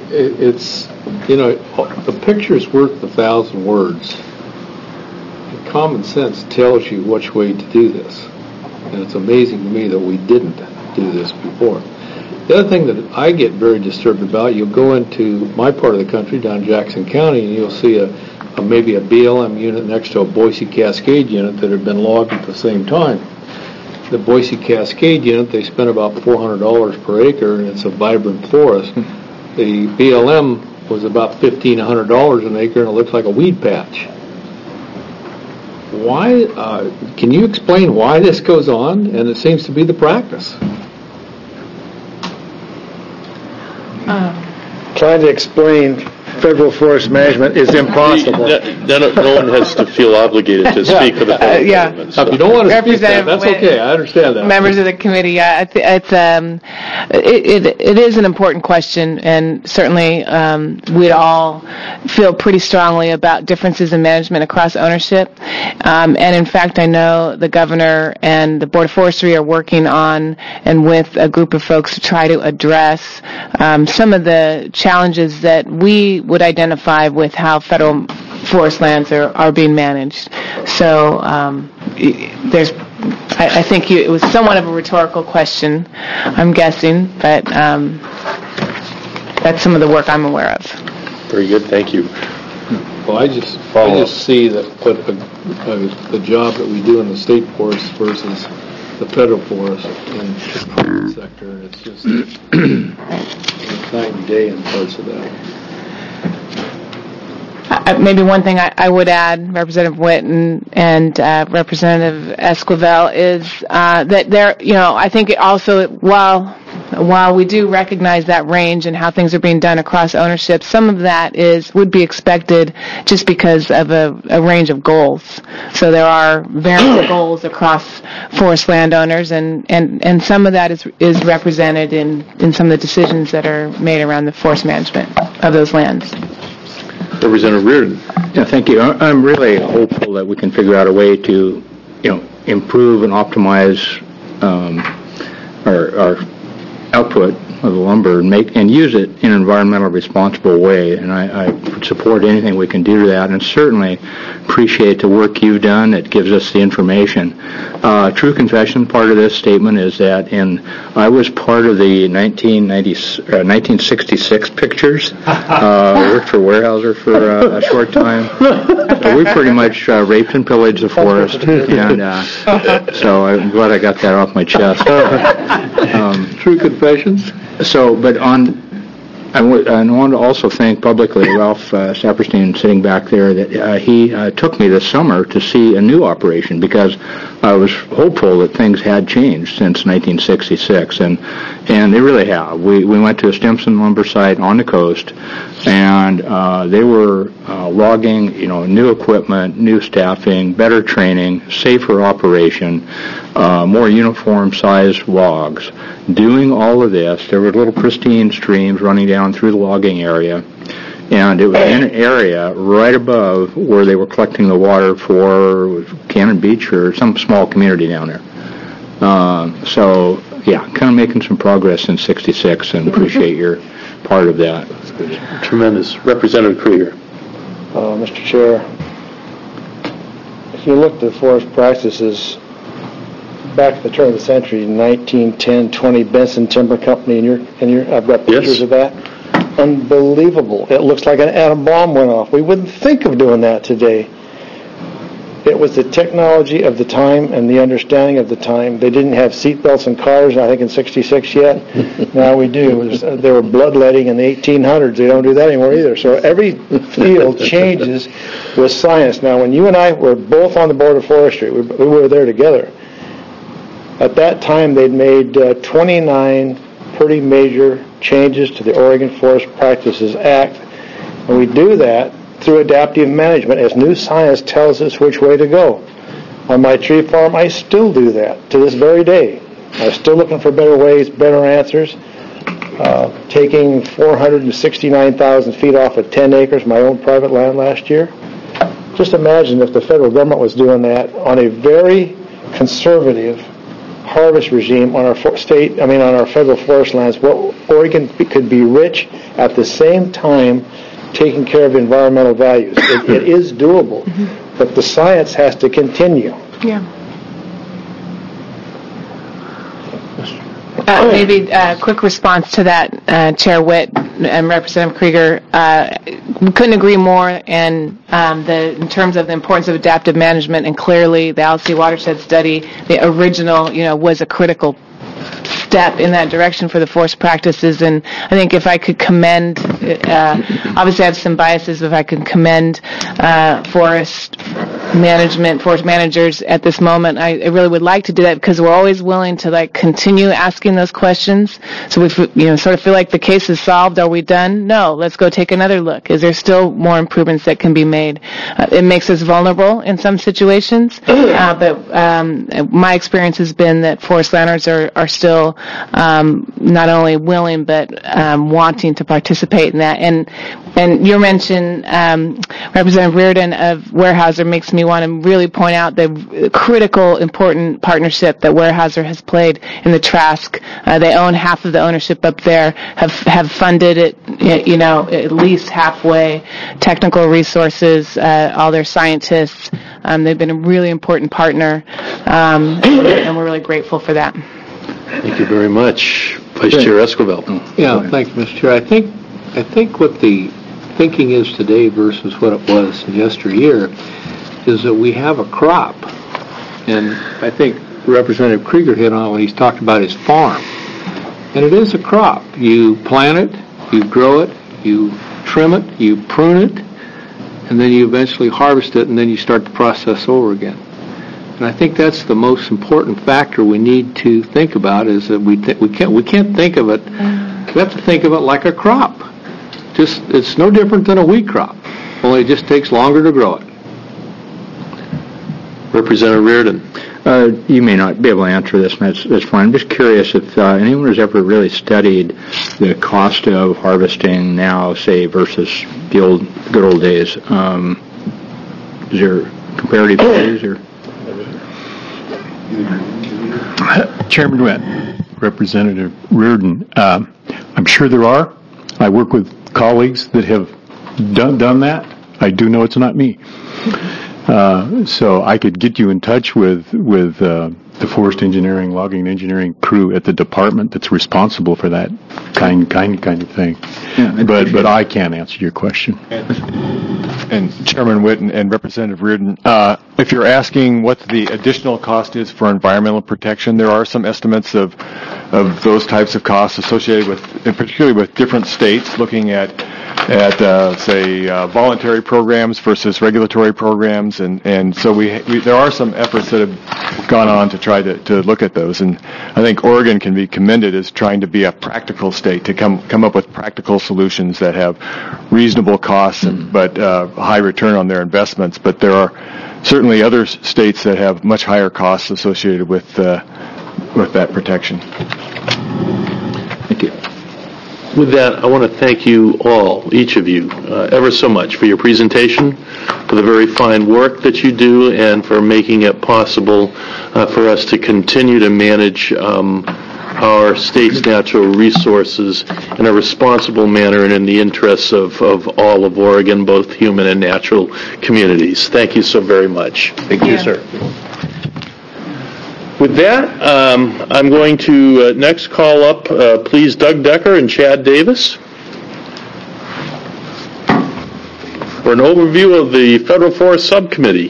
The picture's worth 1,000 words. Common sense tells you which way to do this. And it's amazing to me that we didn't do this before. The other thing that I get very disturbed about, you'll go into my part of the country, down Jackson County, and you'll see maybe a BLM unit next to a Boise Cascade unit that had been logged at the same time. The Boise Cascade unit, they spent about $400 per acre, and it's a vibrant forest. The BLM was about $1,500 an acre, and it looks like a weed patch. Why? Can you explain why this goes on? And it seems to be the practice. Trying to explain federal forest management is impossible. No one has to feel obligated to speak for the federal government. So. If you don't want to speak that, that's okay. I understand that. Members of the committee, it is an important question, and certainly we all feel pretty strongly about differences in management across ownership. And in fact, I know the governor and the Board of Forestry are working on and with a group of folks to try to address some of the challenges that we would identify with how federal forest lands are being managed. So I think it was somewhat of a rhetorical question, I'm guessing, but that's some of the work I'm aware of. Very good, thank you. Well, I just see that the job that we do in the state forest versus the federal forest in the private sector, it's just night and day in parts of that. Maybe one thing I would add, Representative Witt and Representative Esquivel, is that there, I think it also, while while we do recognize that range and how things are being done across ownership, some of that would be expected just because of a range of goals. So there are various goals across forest landowners, and some of that is represented in some of the decisions that are made around the forest management of those lands. Representative Reardon. Yeah, thank you. I'm really hopeful that we can figure out a way to, improve and optimize our output of the lumber and use it in an environmentally responsible way. And I support anything we can do to that, and certainly appreciate the work you've done that gives us the information. True confession, part of this statement is that I was part of the 1966 pictures. I worked for Weyerhaeuser for a short time. So we pretty much raped and pillaged the forest, and so I'm glad I got that off my chest. True confessions. So, but I want to also thank publicly Ralph Saperstein sitting back there that he took me this summer to see a new operation because I was hopeful that things had changed since 1966, and they really have. We went to a Stimson lumber site on the coast, and they were logging, new equipment, new staffing, better training, safer operation, more uniform sized logs. Doing all of this, there were little pristine streams running down through the logging area, and it was in an area right above where they were collecting the water for Cannon Beach or some small community down there. So, yeah, kind of making some progress since '66, and appreciate your part of that. Tremendous. Representative Krieger. Mr. Chair, if you look at the forest practices back at the turn of the century, 1910, 20 Benson Timber Company, and I've got pictures of that. Unbelievable. It looks like an atom bomb went off. We wouldn't think of doing that today. It was the technology of the time and the understanding of the time. They didn't have seatbelts in cars, I think, in '66 yet. Now we do. They were bloodletting in the 1800s. They don't do that anymore either. So every field changes with science. Now, when you and I were both on the Board of Forestry, we were there together. At that time, they'd made 29 pretty major changes to the Oregon Forest Practices Act, and we do that through adaptive management as new science tells us which way to go. On my tree farm, I still do that to this very day. I'm still looking for better ways, better answers. Taking 469,000 feet off of 10 acres, my own private land last year. Just imagine if the federal government was doing that on a very conservative harvest regime on our on our federal forest lands. What Oregon could be rich at the same time taking care of environmental values. It is doable, but the science has to continue. Yeah. Maybe a quick response to that, Chair Witt and Representative Krieger. We couldn't agree more, and in terms of the importance of adaptive management, and clearly the Alsea Watershed Study, the original, was a critical step in that direction for the forest practices. And I think if I could commend, obviously I have some biases, if I could commend forest managers at this moment, I really would like to do that, because we're always willing to continue asking those questions. So we sort of feel like the case is solved. Are we done? No. Let's go take another look. Is there still more improvements that can be made? It makes us vulnerable in some situations, but my experience has been that forest landowners are still not only willing but wanting to participate in that. And your mention, Representative Reardon, of Weyerhaeuser makes me want to really point out the critical, important partnership that Weyerhaeuser has played in the Trask. They own half of the ownership up there, have funded it, at least halfway, technical resources, all their scientists. They've been a really important partner, and we're really grateful for that. Thank you very much. Vice Chair Esquivel. Yeah, thanks, Mr. Chair. I think what the thinking is today versus what it was yesteryear is that we have a crop. And I think Representative Krieger hit on when he's talked about his farm. And it is a crop. You plant it, you grow it, you trim it, you prune it, and then you eventually harvest it, and then you start the process over again. And And I think that's the most important factor we need to think about, is that we can't think of it, we have to think of it like a crop. It's no different than a wheat crop, only it just takes longer to grow it. Representative Reardon. You may not be able to answer this, and that's fine. I'm just curious if anyone has ever really studied the cost of harvesting now, say, versus the good old days. Is there comparative studies or? Chairman Witt, Representative Reardon, I'm sure there are. I work with colleagues that have done that. I do know it's not me. So I could get you in touch with the forest engineering, logging engineering crew at the department that's responsible for that kind of thing. Yeah, but I can't answer your question. And Chairman Witt and Representative Reardon, if you're asking what the additional cost is for environmental protection, there are some estimates of those types of costs associated with, and particularly with different states, looking at say voluntary programs versus regulatory programs, and so we there are some efforts that have gone on to try to look at those, and I think Oregon can be commended as trying to be a practical state, to come up with practical solutions that have reasonable costs but high return on their investments. But there are certainly other states that have much higher costs associated with that protection. Thank you. With that, I want to thank you all, each of you, ever so much for your presentation, for the very fine work that you do, and for making it possible for us to continue to manage our state's natural resources in a responsible manner and in the interests of all of Oregon, both human and natural communities. Thank you so very much. Thank you, sir. With that, I'm going to next call up, please, Doug Decker and Chad Davis for an overview of the Federal Forest Subcommittee.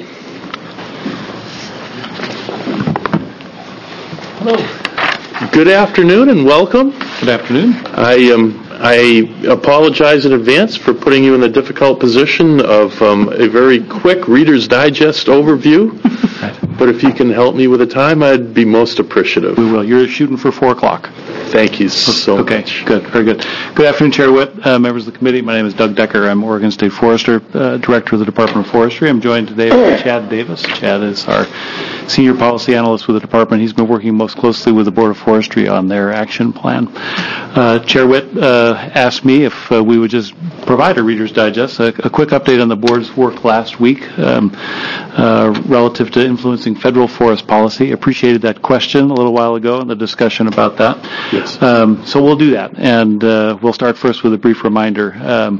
Hello. Good afternoon and welcome. Good afternoon. I apologize in advance for putting you in the difficult position of a very quick Reader's Digest overview. But if you can help me with the time, I'd be most appreciative. We will. You're shooting for 4 o'clock. Thank you so much. Okay, good. Very good. Good afternoon, Chair Witt, members of the committee. My name is Doug Decker. I'm Oregon State Forester, Director of the Department of Forestry. I'm joined today by Chad Davis. Chad is our Senior Policy Analyst with the Department. He's been working most closely with the Board of Forestry on their action plan. Chair Witt asked me if we would just provide a Reader's Digest, a quick update on the Board's work last week relative to influencing federal forest policy. Appreciated that question a little while ago and the discussion about that. Yes. So we'll do that, and we'll start first with a brief reminder.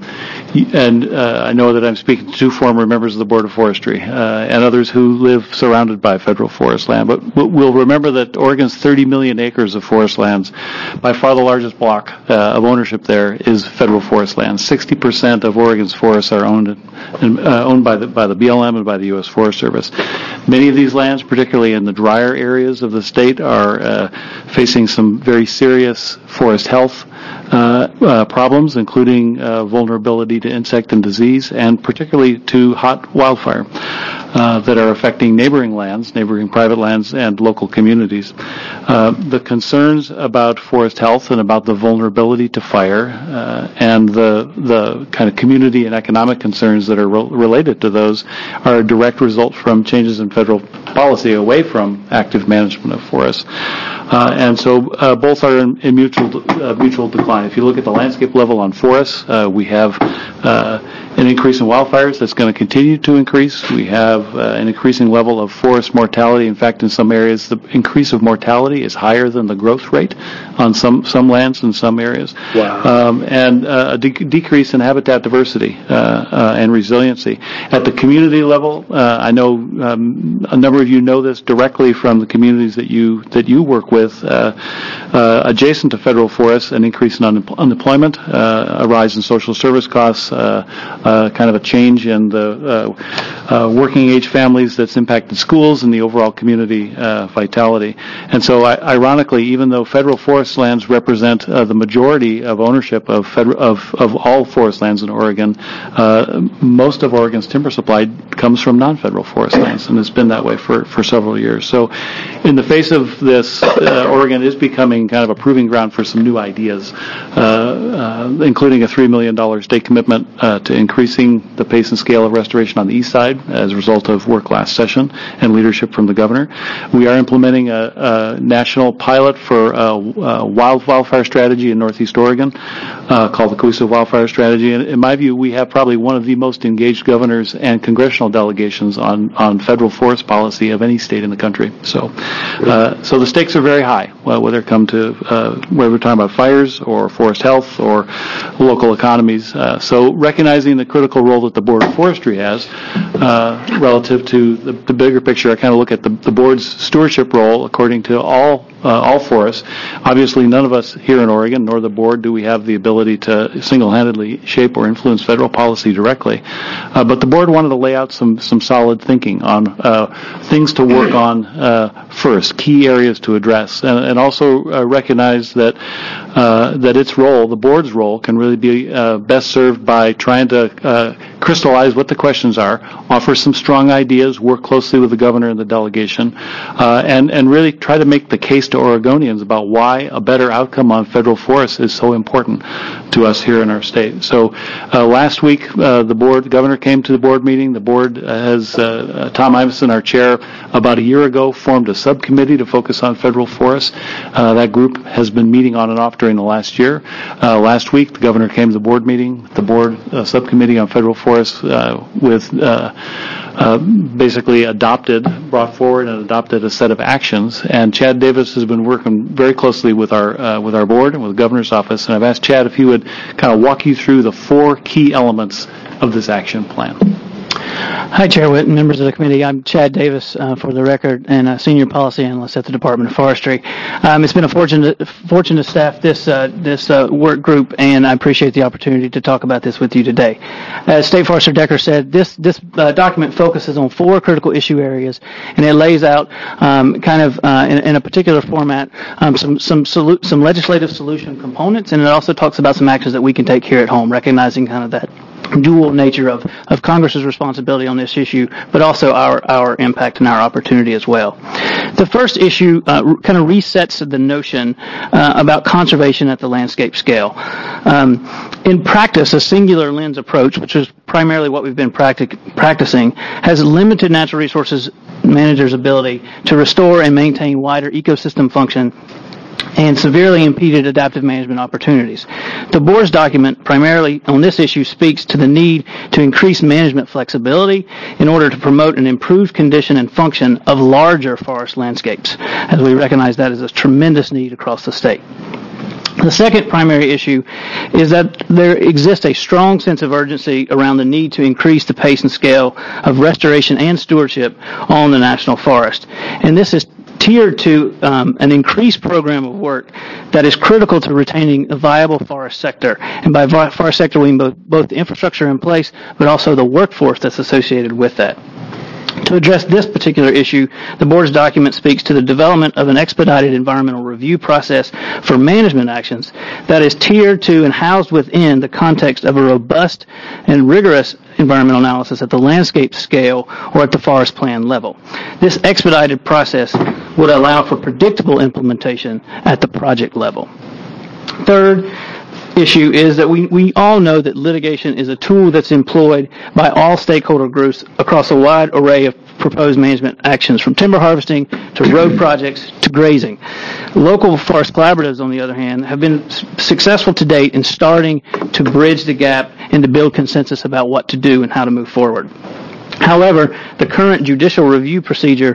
I know that I'm speaking to 2 former members of the Board of Forestry and others who live surrounded by federal forest land, but we'll remember that Oregon's 30 million acres of forest lands, by far the largest block of ownership there is federal forest land. 60% of Oregon's forests are owned by the BLM and by the U.S. Forest Service. Many of these lands, particularly in the drier areas of the state, are facing some very serious forest health problems, including vulnerability to insect and disease, and particularly to hot wildfire that are affecting neighboring private lands, and local communities. The concerns about forest health and about the vulnerability to fire and the kind of community and economic concerns that are related to those are a direct result from changes in federal policy away from active management of forests. And so both are in mutual decline. If you look at the landscape level on forests, we have an increase in wildfires that's going to continue to increase. We have an increasing level of forest mortality. In fact, in some areas, the increase of mortality is higher than the growth rate on some lands in some areas. Wow. And a decrease in habitat diversity and resiliency. At the community level, I know a number of you know this directly from the communities that you work with. Adjacent to federal forests, an increase in unemployment, a rise in social service costs, kind of a change in the working age families that's impacted schools and the overall community vitality. And so, ironically, even though federal forest lands represent the majority of ownership of all forest lands in Oregon, most of Oregon's timber supply comes from non-federal forest lands, and it's been that way for several years. So, in the face of this, Oregon is becoming kind of a proving ground for some new ideas, including a $3 million state commitment to increasing the pace and scale of restoration on the east side as a result of work last session and leadership from the governor. We are implementing a national pilot for a wildfire strategy in Northeast Oregon called the Cowesett Wildfire Strategy. And in my view, we have probably one of the most engaged governors and congressional delegations on federal forest policy of any state in the country. So the stakes are very high, whether it come to whether we're talking about fires or forest health or local economies. So recognizing the critical role that the Board of Forestry has relative to the bigger picture, I kind of look at the board's stewardship role according to all forests. Obviously, none of us here in Oregon, nor the board, do we have the ability to single-handedly shape or influence federal policy directly. But the board wanted to lay out some solid thinking on things to work on first, key areas to address, and also recognize that its role, the board's role, can really be best served by trying to crystallize what the questions are, offer some strong ideas, work closely with the governor and the delegation, and really try to make the case to Oregonians about why a better outcome on federal forests is so important to us here in our state. So last week, the governor came to the board meeting. The board has, Tom Iveson, our chair, about a year ago formed a subcommittee to focus on federal forests. That group has been meeting on and off during the last year. Last week, the governor came to the board meeting, the board subcommittee on federal forests basically brought forward and adopted a set of actions. And Chad Davis has been working very closely with our board and with the governor's office. And I've asked Chad if he would kind of walk you through the 4 key elements of this action plan. Hi, Chair Witt and members of the committee. I'm Chad Davis, for the record, and a senior policy analyst at the Department of Forestry. It's been a fortune to staff this work group, and I appreciate the opportunity to talk about this with you today. As State Forester Decker said, this document focuses on 4 critical issue areas, and it lays out in a particular format some legislative solution components, and it also talks about some actions that we can take here at home, recognizing kind of that dual nature of Congress's responsibility on this issue, but also our impact and our opportunity as well. The first issue kind of resets the notion about conservation at the landscape scale. In practice, a singular lens approach, which is primarily what we've been practicing, has limited natural resources managers' ability to restore and maintain wider ecosystem function and severely impeded adaptive management opportunities. The board's document, primarily on this issue, speaks to the need to increase management flexibility in order to promote an improved condition and function of larger forest landscapes, as we recognize that as a tremendous need across the state. The second primary issue is that there exists a strong sense of urgency around the need to increase the pace and scale of restoration and stewardship on the national forest. And this is tiered to an increased program of work that is critical to retaining a viable forest sector. And by forest sector, we mean both the infrastructure in place, but also the workforce that's associated with that. To address this particular issue, the board's document speaks to the development of an expedited environmental review process for management actions that is tiered to and housed within the context of a robust and rigorous environmental analysis at the landscape scale or at the forest plan level. This expedited process would allow for predictable implementation at the project level. Third issue is that we all know that litigation is a tool that's employed by all stakeholder groups across a wide array of proposed management actions, from timber harvesting to road projects to grazing. Local forest collaboratives, on the other hand, have been successful to date in starting to bridge the gap and to build consensus about what to do and how to move forward. However, the current judicial review procedure,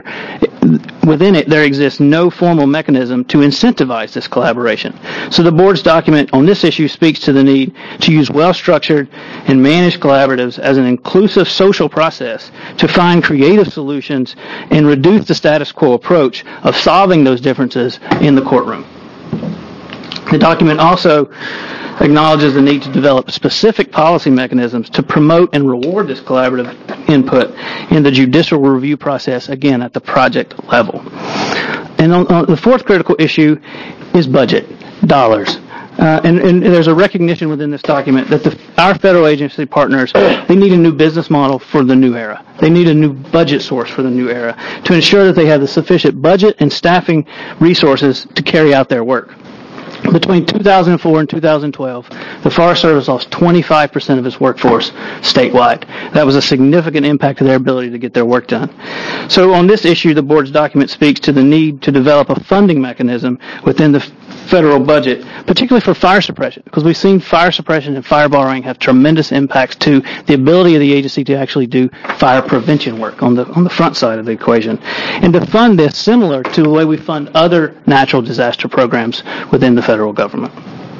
within it, there exists no formal mechanism to incentivize this collaboration. So the board's document on this issue speaks to the need to use well-structured and managed collaboratives as an inclusive social process to find creative solutions and reduce the status quo approach of solving those differences in the courtroom. The document also acknowledges the need to develop specific policy mechanisms to promote and reward this collaborative input in the judicial review process, again, at the project level. And on the fourth critical issue is budget, dollars. And there's a recognition within this document that our federal agency partners, they need a new business model for the new era. They need a new budget source for the new era to ensure that they have the sufficient budget and staffing resources to carry out their work. Between 2004 and 2012, the Forest Service lost 25% of its workforce statewide. That was a significant impact to their ability to get their work done. So on this issue, the board's document speaks to the need to develop a funding mechanism within the federal budget, particularly for fire suppression, because we've seen fire suppression and fire borrowing have tremendous impacts to the ability of the agency to actually do fire prevention work on the front side of the equation. And to fund this similar to the way we fund other natural disaster programs within the federal government.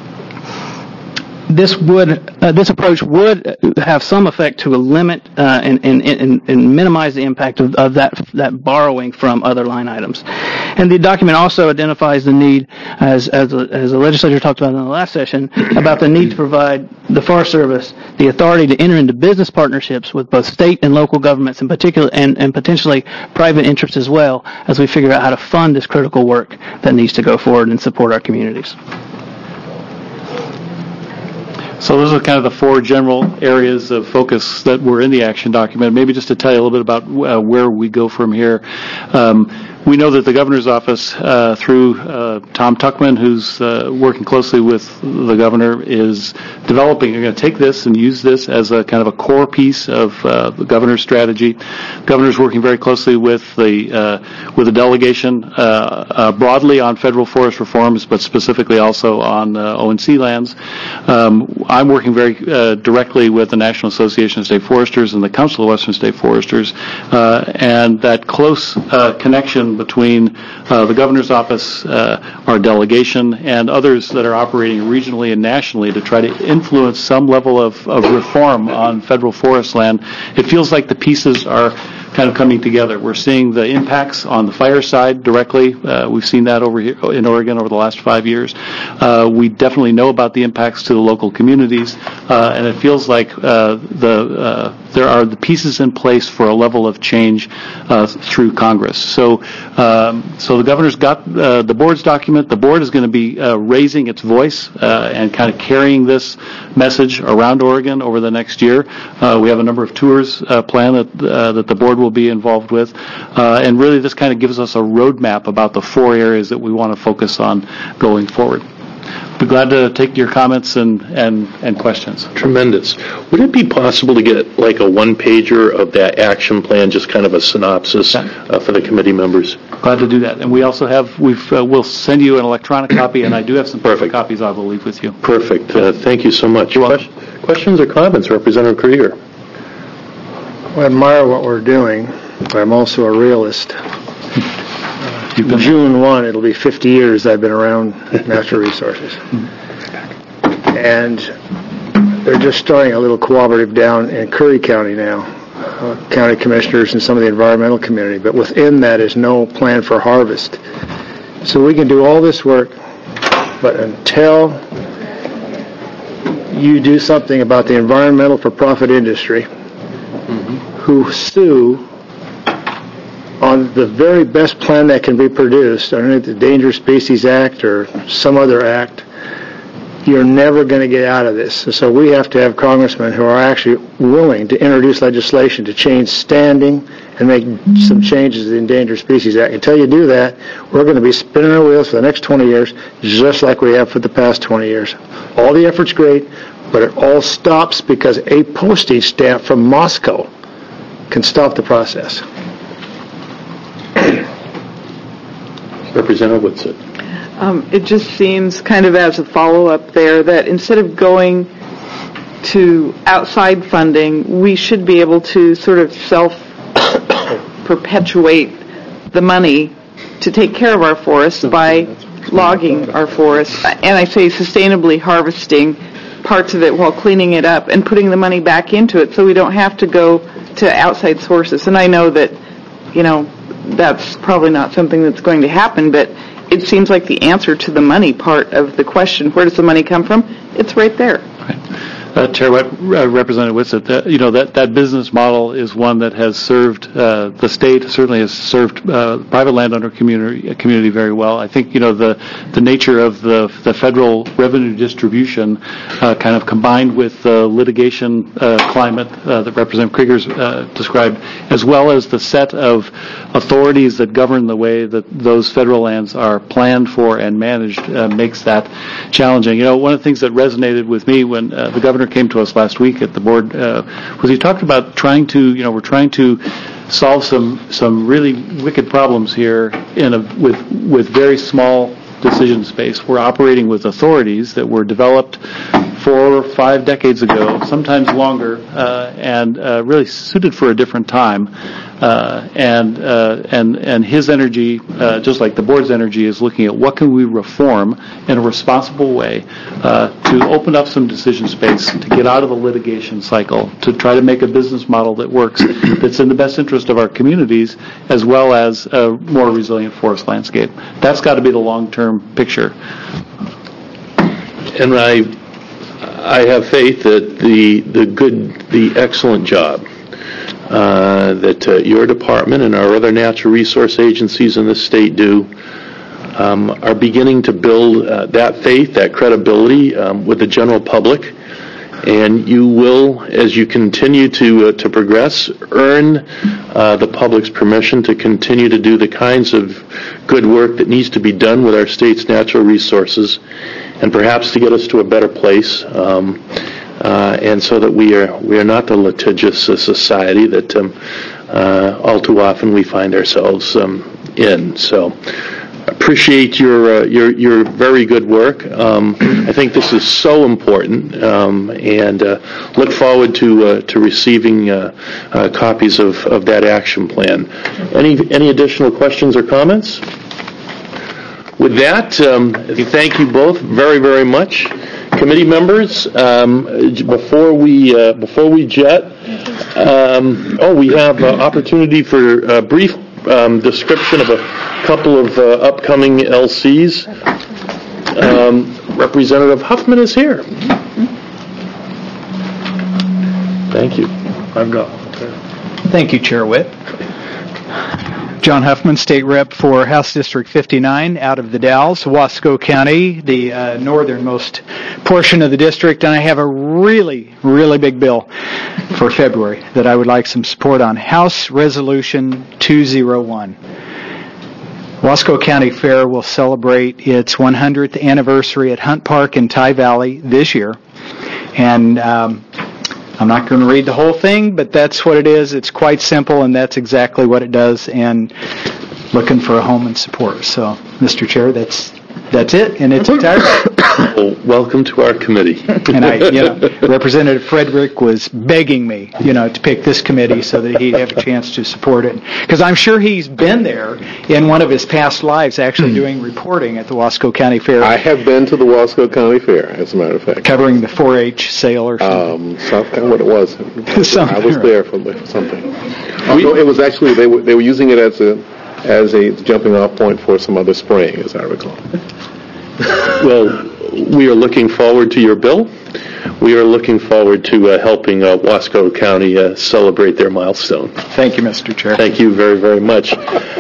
This approach would have some effect to limit and minimize the impact of that borrowing from other line items. And the document also identifies the need, as the legislature talked about in the last session, about the need to provide the Forest Service the authority to enter into business partnerships with both state and local governments, in particular, and potentially private interests as well, as we figure out how to fund this critical work that needs to go forward and support our communities. So those are kind of the four general areas of focus that were in the action document. Maybe just to tell you a little bit about where we go from here. We know that the governor's office, through Tom Tuckman, who's working closely with the governor, is developing. You're going to take this and use this as a kind of a core piece of the governor's strategy. The governor's working very closely with the delegation broadly on federal forest reforms, but specifically also on ONC lands. I'm working very directly with the National Association of State Foresters and the Council of Western State Foresters, and that close connection between the governor's office, our delegation, and others that are operating regionally and nationally to try to influence some level of reform on federal forest land. It feels like the pieces are kind of coming together. We're seeing the impacts on the fire side directly. We've seen that over here in Oregon over the last 5 years. We definitely know about the impacts to the local communities, and it feels like there are the pieces in place for a level of change through Congress. So the governor's got the board's document. The board is going to be raising its voice and kind of carrying this message around Oregon over the next year. We have a number of tours planned that the board will be involved with, and really this kind of gives us a roadmap about the four areas that we want to focus on going forward. Be glad to take your comments and questions. Tremendous. Would it be possible to get like a one-pager of that action plan, just kind of a synopsis for the committee members? Glad to do that. And we also have, we'll send you an electronic copy, and I do have some perfect copies I will leave with you. Perfect. Thank you so much. Questions or comments, Representative Krieger? I admire what we're doing, but I'm also a realist. June 1, it'll be 50 years I've been around natural resources. And they're just starting a little cooperative down in Curry County now, county commissioners and some of the environmental community, but within that is no plan for harvest. So we can do all this work, but until you do something about the environmental for-profit industry, who sue on the very best plan that can be produced under the Endangered Species Act or some other act, you're never going to get out of this. So we have to have congressmen who are actually willing to introduce legislation to change standing and make some changes to the Endangered Species Act. Until you do that, we're going to be spinning our wheels for the next 20 years, just like we have for the past 20 years. All the effort's great, but it all stops because a postage stamp from Moscow can stop the process. Representative Whitsitt. It just seems kind of as a follow-up there that instead of going to outside funding, we should be able to sort of self-perpetuate the money to take care of our forests by logging our forests. And I say sustainably harvesting parts of it while cleaning it up and putting the money back into it so we don't have to go to outside sources. And I know that, that's probably not something that's going to happen, but it seems like the answer to the money part of the question, where does the money come from? It's right there. Chair Representative Whitsett, that business model is one that has served the state, certainly has served private landowner community very well. I think the nature of the federal revenue distribution kind of combined with the litigation climate that Representative Krieger's described, as well as the set of authorities that govern the way that those federal lands are planned for and managed, makes that challenging. One of the things that resonated with me when the governor came to us last week at the board was he talked about we're trying to solve some really wicked problems here with very small decision space. We're operating with authorities that were developed 4 or 5 decades ago, sometimes longer, and really suited for a different time. And his energy, just like the board's energy, is looking at what can we reform in a responsible way to open up some decision space, to get out of the litigation cycle, to try to make a business model that works, that's in the best interest of our communities, as well as a more resilient forest landscape. That's got to be the long-term picture. And I have faith that the excellent job that your department and our other natural resource agencies in the state do are beginning to build that faith, that credibility with the general public. And you will, as you continue to progress, earn the public's permission to continue to do the kinds of good work that needs to be done with our state's natural resources, and perhaps to get us to a better place, and so that we are not the litigious society that all too often we find ourselves in. So, appreciate your very good work. I think this is so important, and look forward to receiving copies of that action plan. Any additional questions or comments? With that, thank you both very, very much. Committee members, before we jet, we have opportunity for a brief description of a couple of upcoming LCs. Representative Huffman is here. Thank you. I've got. Thank you, Chair Witt. John Huffman, State Rep for House District 59 out of the Dalles, Wasco County, the northernmost portion of the district, and I have a really, really big bill for February that I would like some support on. House Resolution 201. Wasco County Fair will celebrate its 100th anniversary at Hunt Park in Tye Valley this year, and I'm not going to read the whole thing, but that's what it is. It's quite simple, and that's exactly what it does, and looking for a home and support. So, Mr. Chair, that's it in its entirety. Well, welcome to our committee. And Representative Frederick was begging me, to pick this committee so that he'd have a chance to support it. Because I'm sure he's been there in one of his past lives, actually doing reporting at the Wasco County Fair. I have been to the Wasco County Fair, as a matter of fact. Covering the 4-H sale or something. What it was. I was there for something. It was actually, they were using it as a jumping off point for some other spraying, as I recall. Well, we are looking forward to your bill. We are looking forward to helping Wasco County celebrate their milestone. Thank you, Mr. Chair. Thank you very, very much.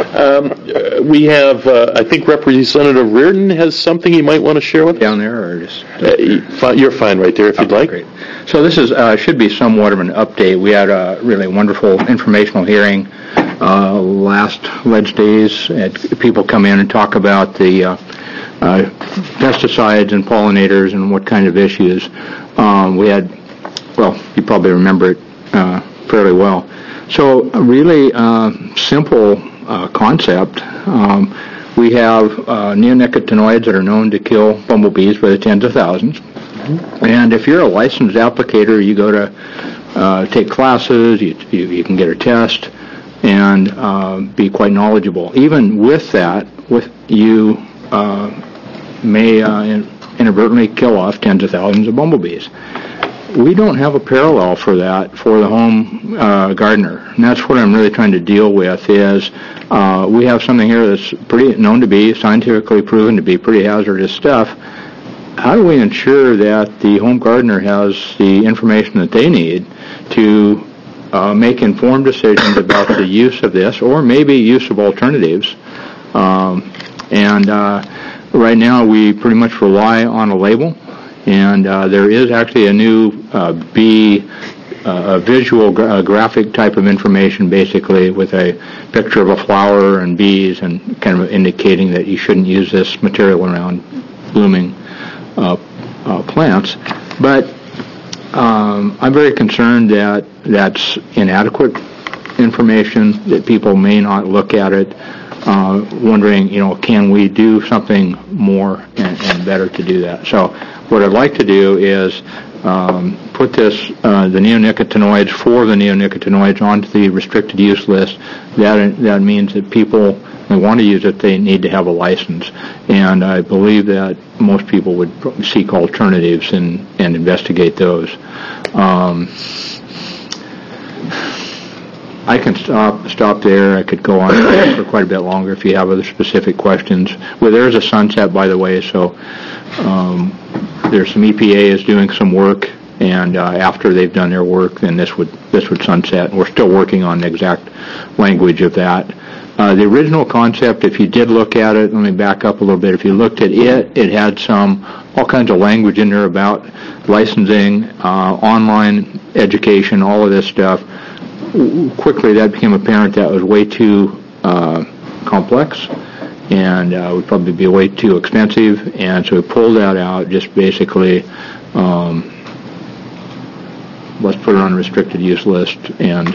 We have, I think Representative Reardon has something he might want to share with us. Down there, or just? You're fine right there if you'd like. Great. So this is should be somewhat of an update. We had a really wonderful informational hearing last Wednesdays. People come in and talk about the pesticides and pollinators and what kind of issues. We had, you probably remember it fairly well. So a really simple concept. We have neonicotinoids that are known to kill bumblebees by the tens of thousands. And if you're a licensed applicator, you go to take classes, you can get a test, and be quite knowledgeable. Even with that, you may inadvertently kill off tens of thousands of bumblebees. we don't have a parallel for that for the home gardener. And that's what I'm really trying to deal with is we have something here that's pretty known to be scientifically proven to be pretty hazardous stuff. How do we ensure that the home gardener has the information that they need to make informed decisions about the use of this or maybe use of alternatives? Right now we pretty much rely on a label. And there is actually a new visual graphic type of information, basically with a picture of a flower and bees, and kind of indicating that you shouldn't use this material around blooming plants. But I'm very concerned that that's inadequate information, that people may not look at it, wondering, can we do something more and better to do that? So what I'd like to do is put this, the neonicotinoids, for the neonicotinoids onto the restricted use list. That means that people who want to use it, they need to have a license. And I believe that most people would seek alternatives and investigate those. I can stop there. I could go on for quite a bit longer if you have other specific questions. Well, there's a sunset, by the way, so there's some EPA is doing some work, and after they've done their work, then this would sunset. We're still working on the exact language of that. The original concept, if you did look at it, let me back up a little bit. If you looked at it, it had all kinds of language in there about licensing, online education, all of this stuff. Quickly, that became apparent that was way too complex and would probably be way too expensive, and so we pulled that out. Just basically, let's put it on a restricted use list and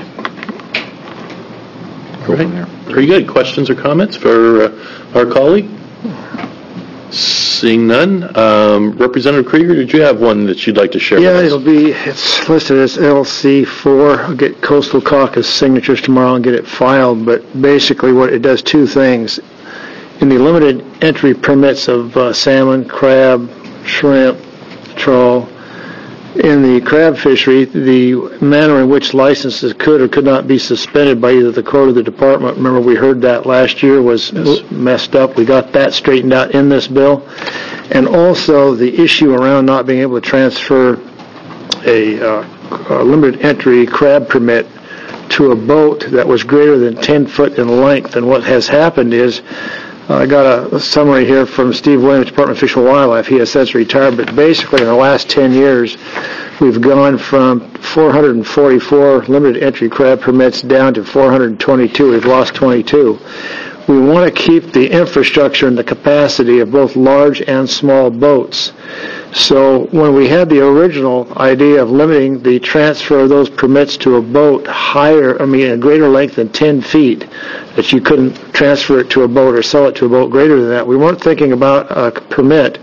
go from there. Very good. Questions or comments for our colleague? Seeing none. Representative Krieger, did you have one that you'd like to share with us? It's listed as LC4. I'll get Coastal Caucus signatures tomorrow and get it filed, but basically it does two things. In the limited entry permits of salmon, crab, shrimp, trawl, in the crab fishery, the manner in which licenses could or could not be suspended by either the court or the department, remember we heard that last year, was messed up. We got that straightened out in this bill. And also the issue around not being able to transfer a limited entry crab permit to a boat that was greater than 10 foot in length. And what has happened is, I got a summary here from Steve Williams, Department of Fish and Wildlife. He has since retired, but basically in the last 10 years, we've gone from 444 limited entry crab permits down to 422. We've lost 22. We want to keep the infrastructure and the capacity of both large and small boats. So when we had the original idea of limiting the transfer of those permits to a boat a greater length than 10 feet, that you couldn't transfer it to a boat or sell it to a boat greater than that, we weren't thinking about a permit.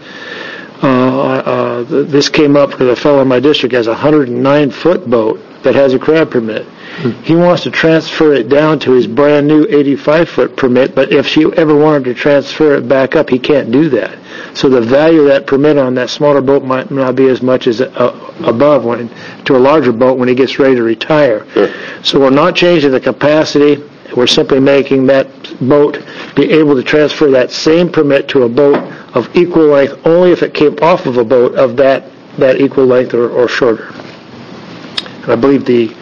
This came up because a fellow in my district has a 109-foot boat that has a crab permit. He wants to transfer it down to his brand new 85-foot permit, but if he ever wanted to transfer it back up, he can't do that. So the value of that permit on that smaller boat might not be as much as above to a larger boat when he gets ready to retire. Sure. So we're not changing the capacity. We're simply making that boat be able to transfer that same permit to a boat of equal length only if it came off of a boat of that equal length or shorter. And I believe the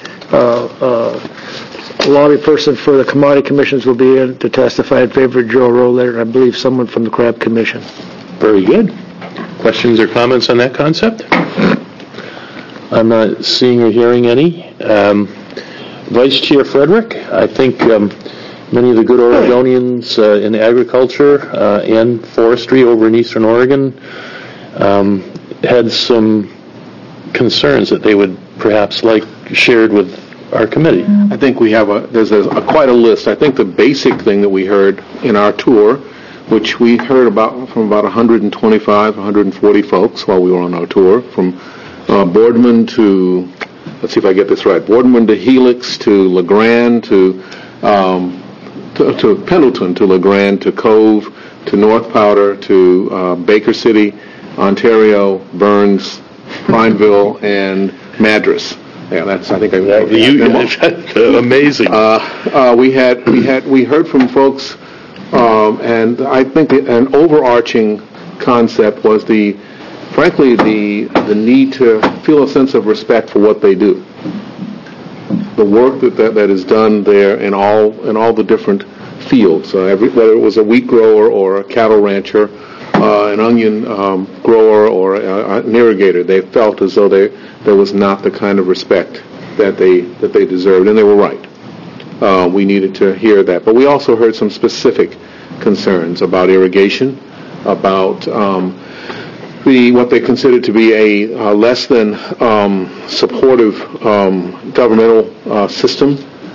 lobby person for the commodity commissions will be in to testify in favor of Joe Roller, and I believe someone from the Crab Commission. Very good. Questions or comments on that concept? I'm not seeing or hearing any. Vice Chair Frederick, I think many of the good Oregonians in agriculture and forestry over in Eastern Oregon had some concerns that they would perhaps like shared with our committee. I think we have there's quite a list. I think the basic thing that we heard in our tour, which we heard from about 125, 140 folks while we were on our tour, from Boardman to, let's see if I get this right, Boardman to Helix to LeGrand to Pendleton to LeGrand to Cove to North Powder to Baker City, Ontario, Burns, Prineville, and Madras. Yeah, that's, I think I amazing. We heard from folks, and I think an overarching concept was frankly the need to feel a sense of respect for what they do. The work that is done there in all the different fields, whether it was a wheat grower or a cattle rancher, an onion grower or an irrigator, they felt as though there was not the kind of respect that they deserved, and they were right. We needed to hear that, but we also heard some specific concerns about irrigation, about what they considered to be a less than supportive governmental system,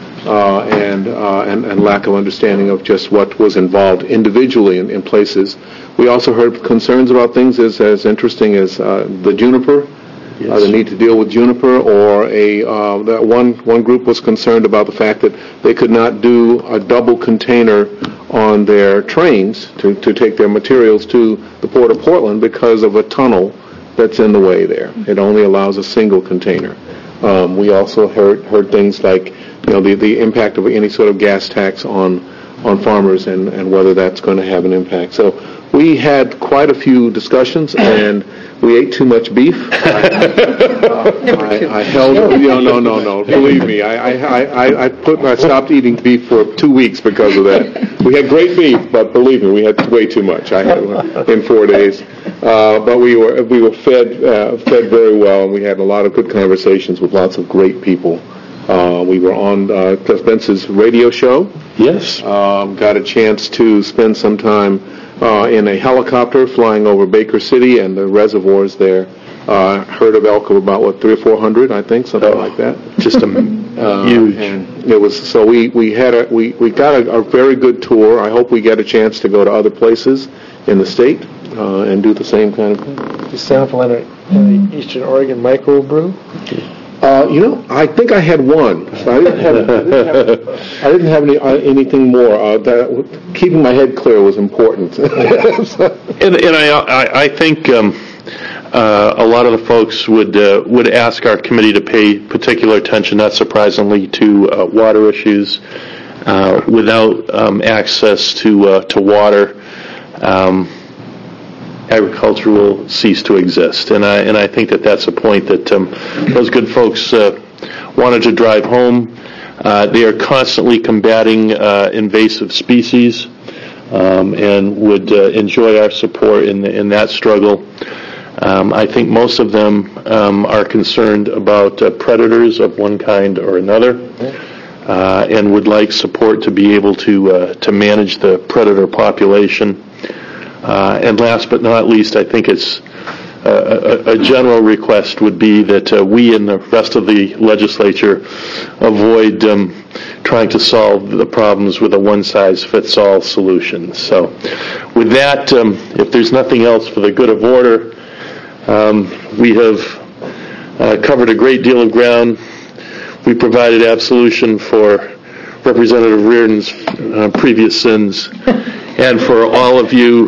and lack of understanding of just what was involved individually in places. We also heard concerns about things as interesting as the juniper, the need to deal with juniper, or that one group was concerned about the fact that they could not do a double container on their trains to take their materials to the Port of Portland because of a tunnel that's in the way there. It only allows a single container. We also heard things like the impact of any sort of gas tax on farmers and whether that's going to have an impact. So we had quite a few discussions, and we ate too much beef. I held. No. Believe me, I stopped eating beef for 2 weeks because of that. We had great beef, but believe me, we had way too much. I had in 4 days, but we were fed very well, and we had a lot of good conversations with lots of great people. We were on Cliff Bence's radio show. Yes. Got a chance to spend some time in a helicopter flying over Baker City and the reservoirs there. Heard of elk of about 300 or 400, I think, something like that. Just huge. And it was so we got a very good tour. I hope we get a chance to go to other places in the state and do the same kind of thing. Do you sample any Eastern Oregon microbrew? I think I had one. So I didn't have anything more. Keeping my head clear was important. and I think a lot of the folks would ask our committee to pay particular attention, not surprisingly, to water issues. Without access to water, agriculture will cease to exist, and I think that's a point that those good folks wanted to drive home. They are constantly combating invasive species, and would enjoy our support in that struggle. I think most of them are concerned about predators of one kind or another, and would like support to be able to manage the predator population. And last but not least, I think it's a general request would be that we and the rest of the legislature avoid trying to solve the problems with a one-size-fits-all solution. So with that, if there's nothing else for the good of order, we have covered a great deal of ground. We provided absolution for Representative Reardon's previous sins. And for all of you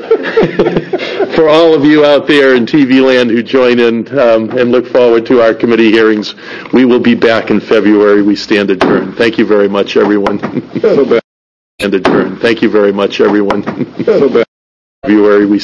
out there in TV land who join in and look forward to our committee hearings, we will be back in February. We stand adjourned. Thank you very much, everyone. Stand adjourned. Thank you very much, everyone. February. We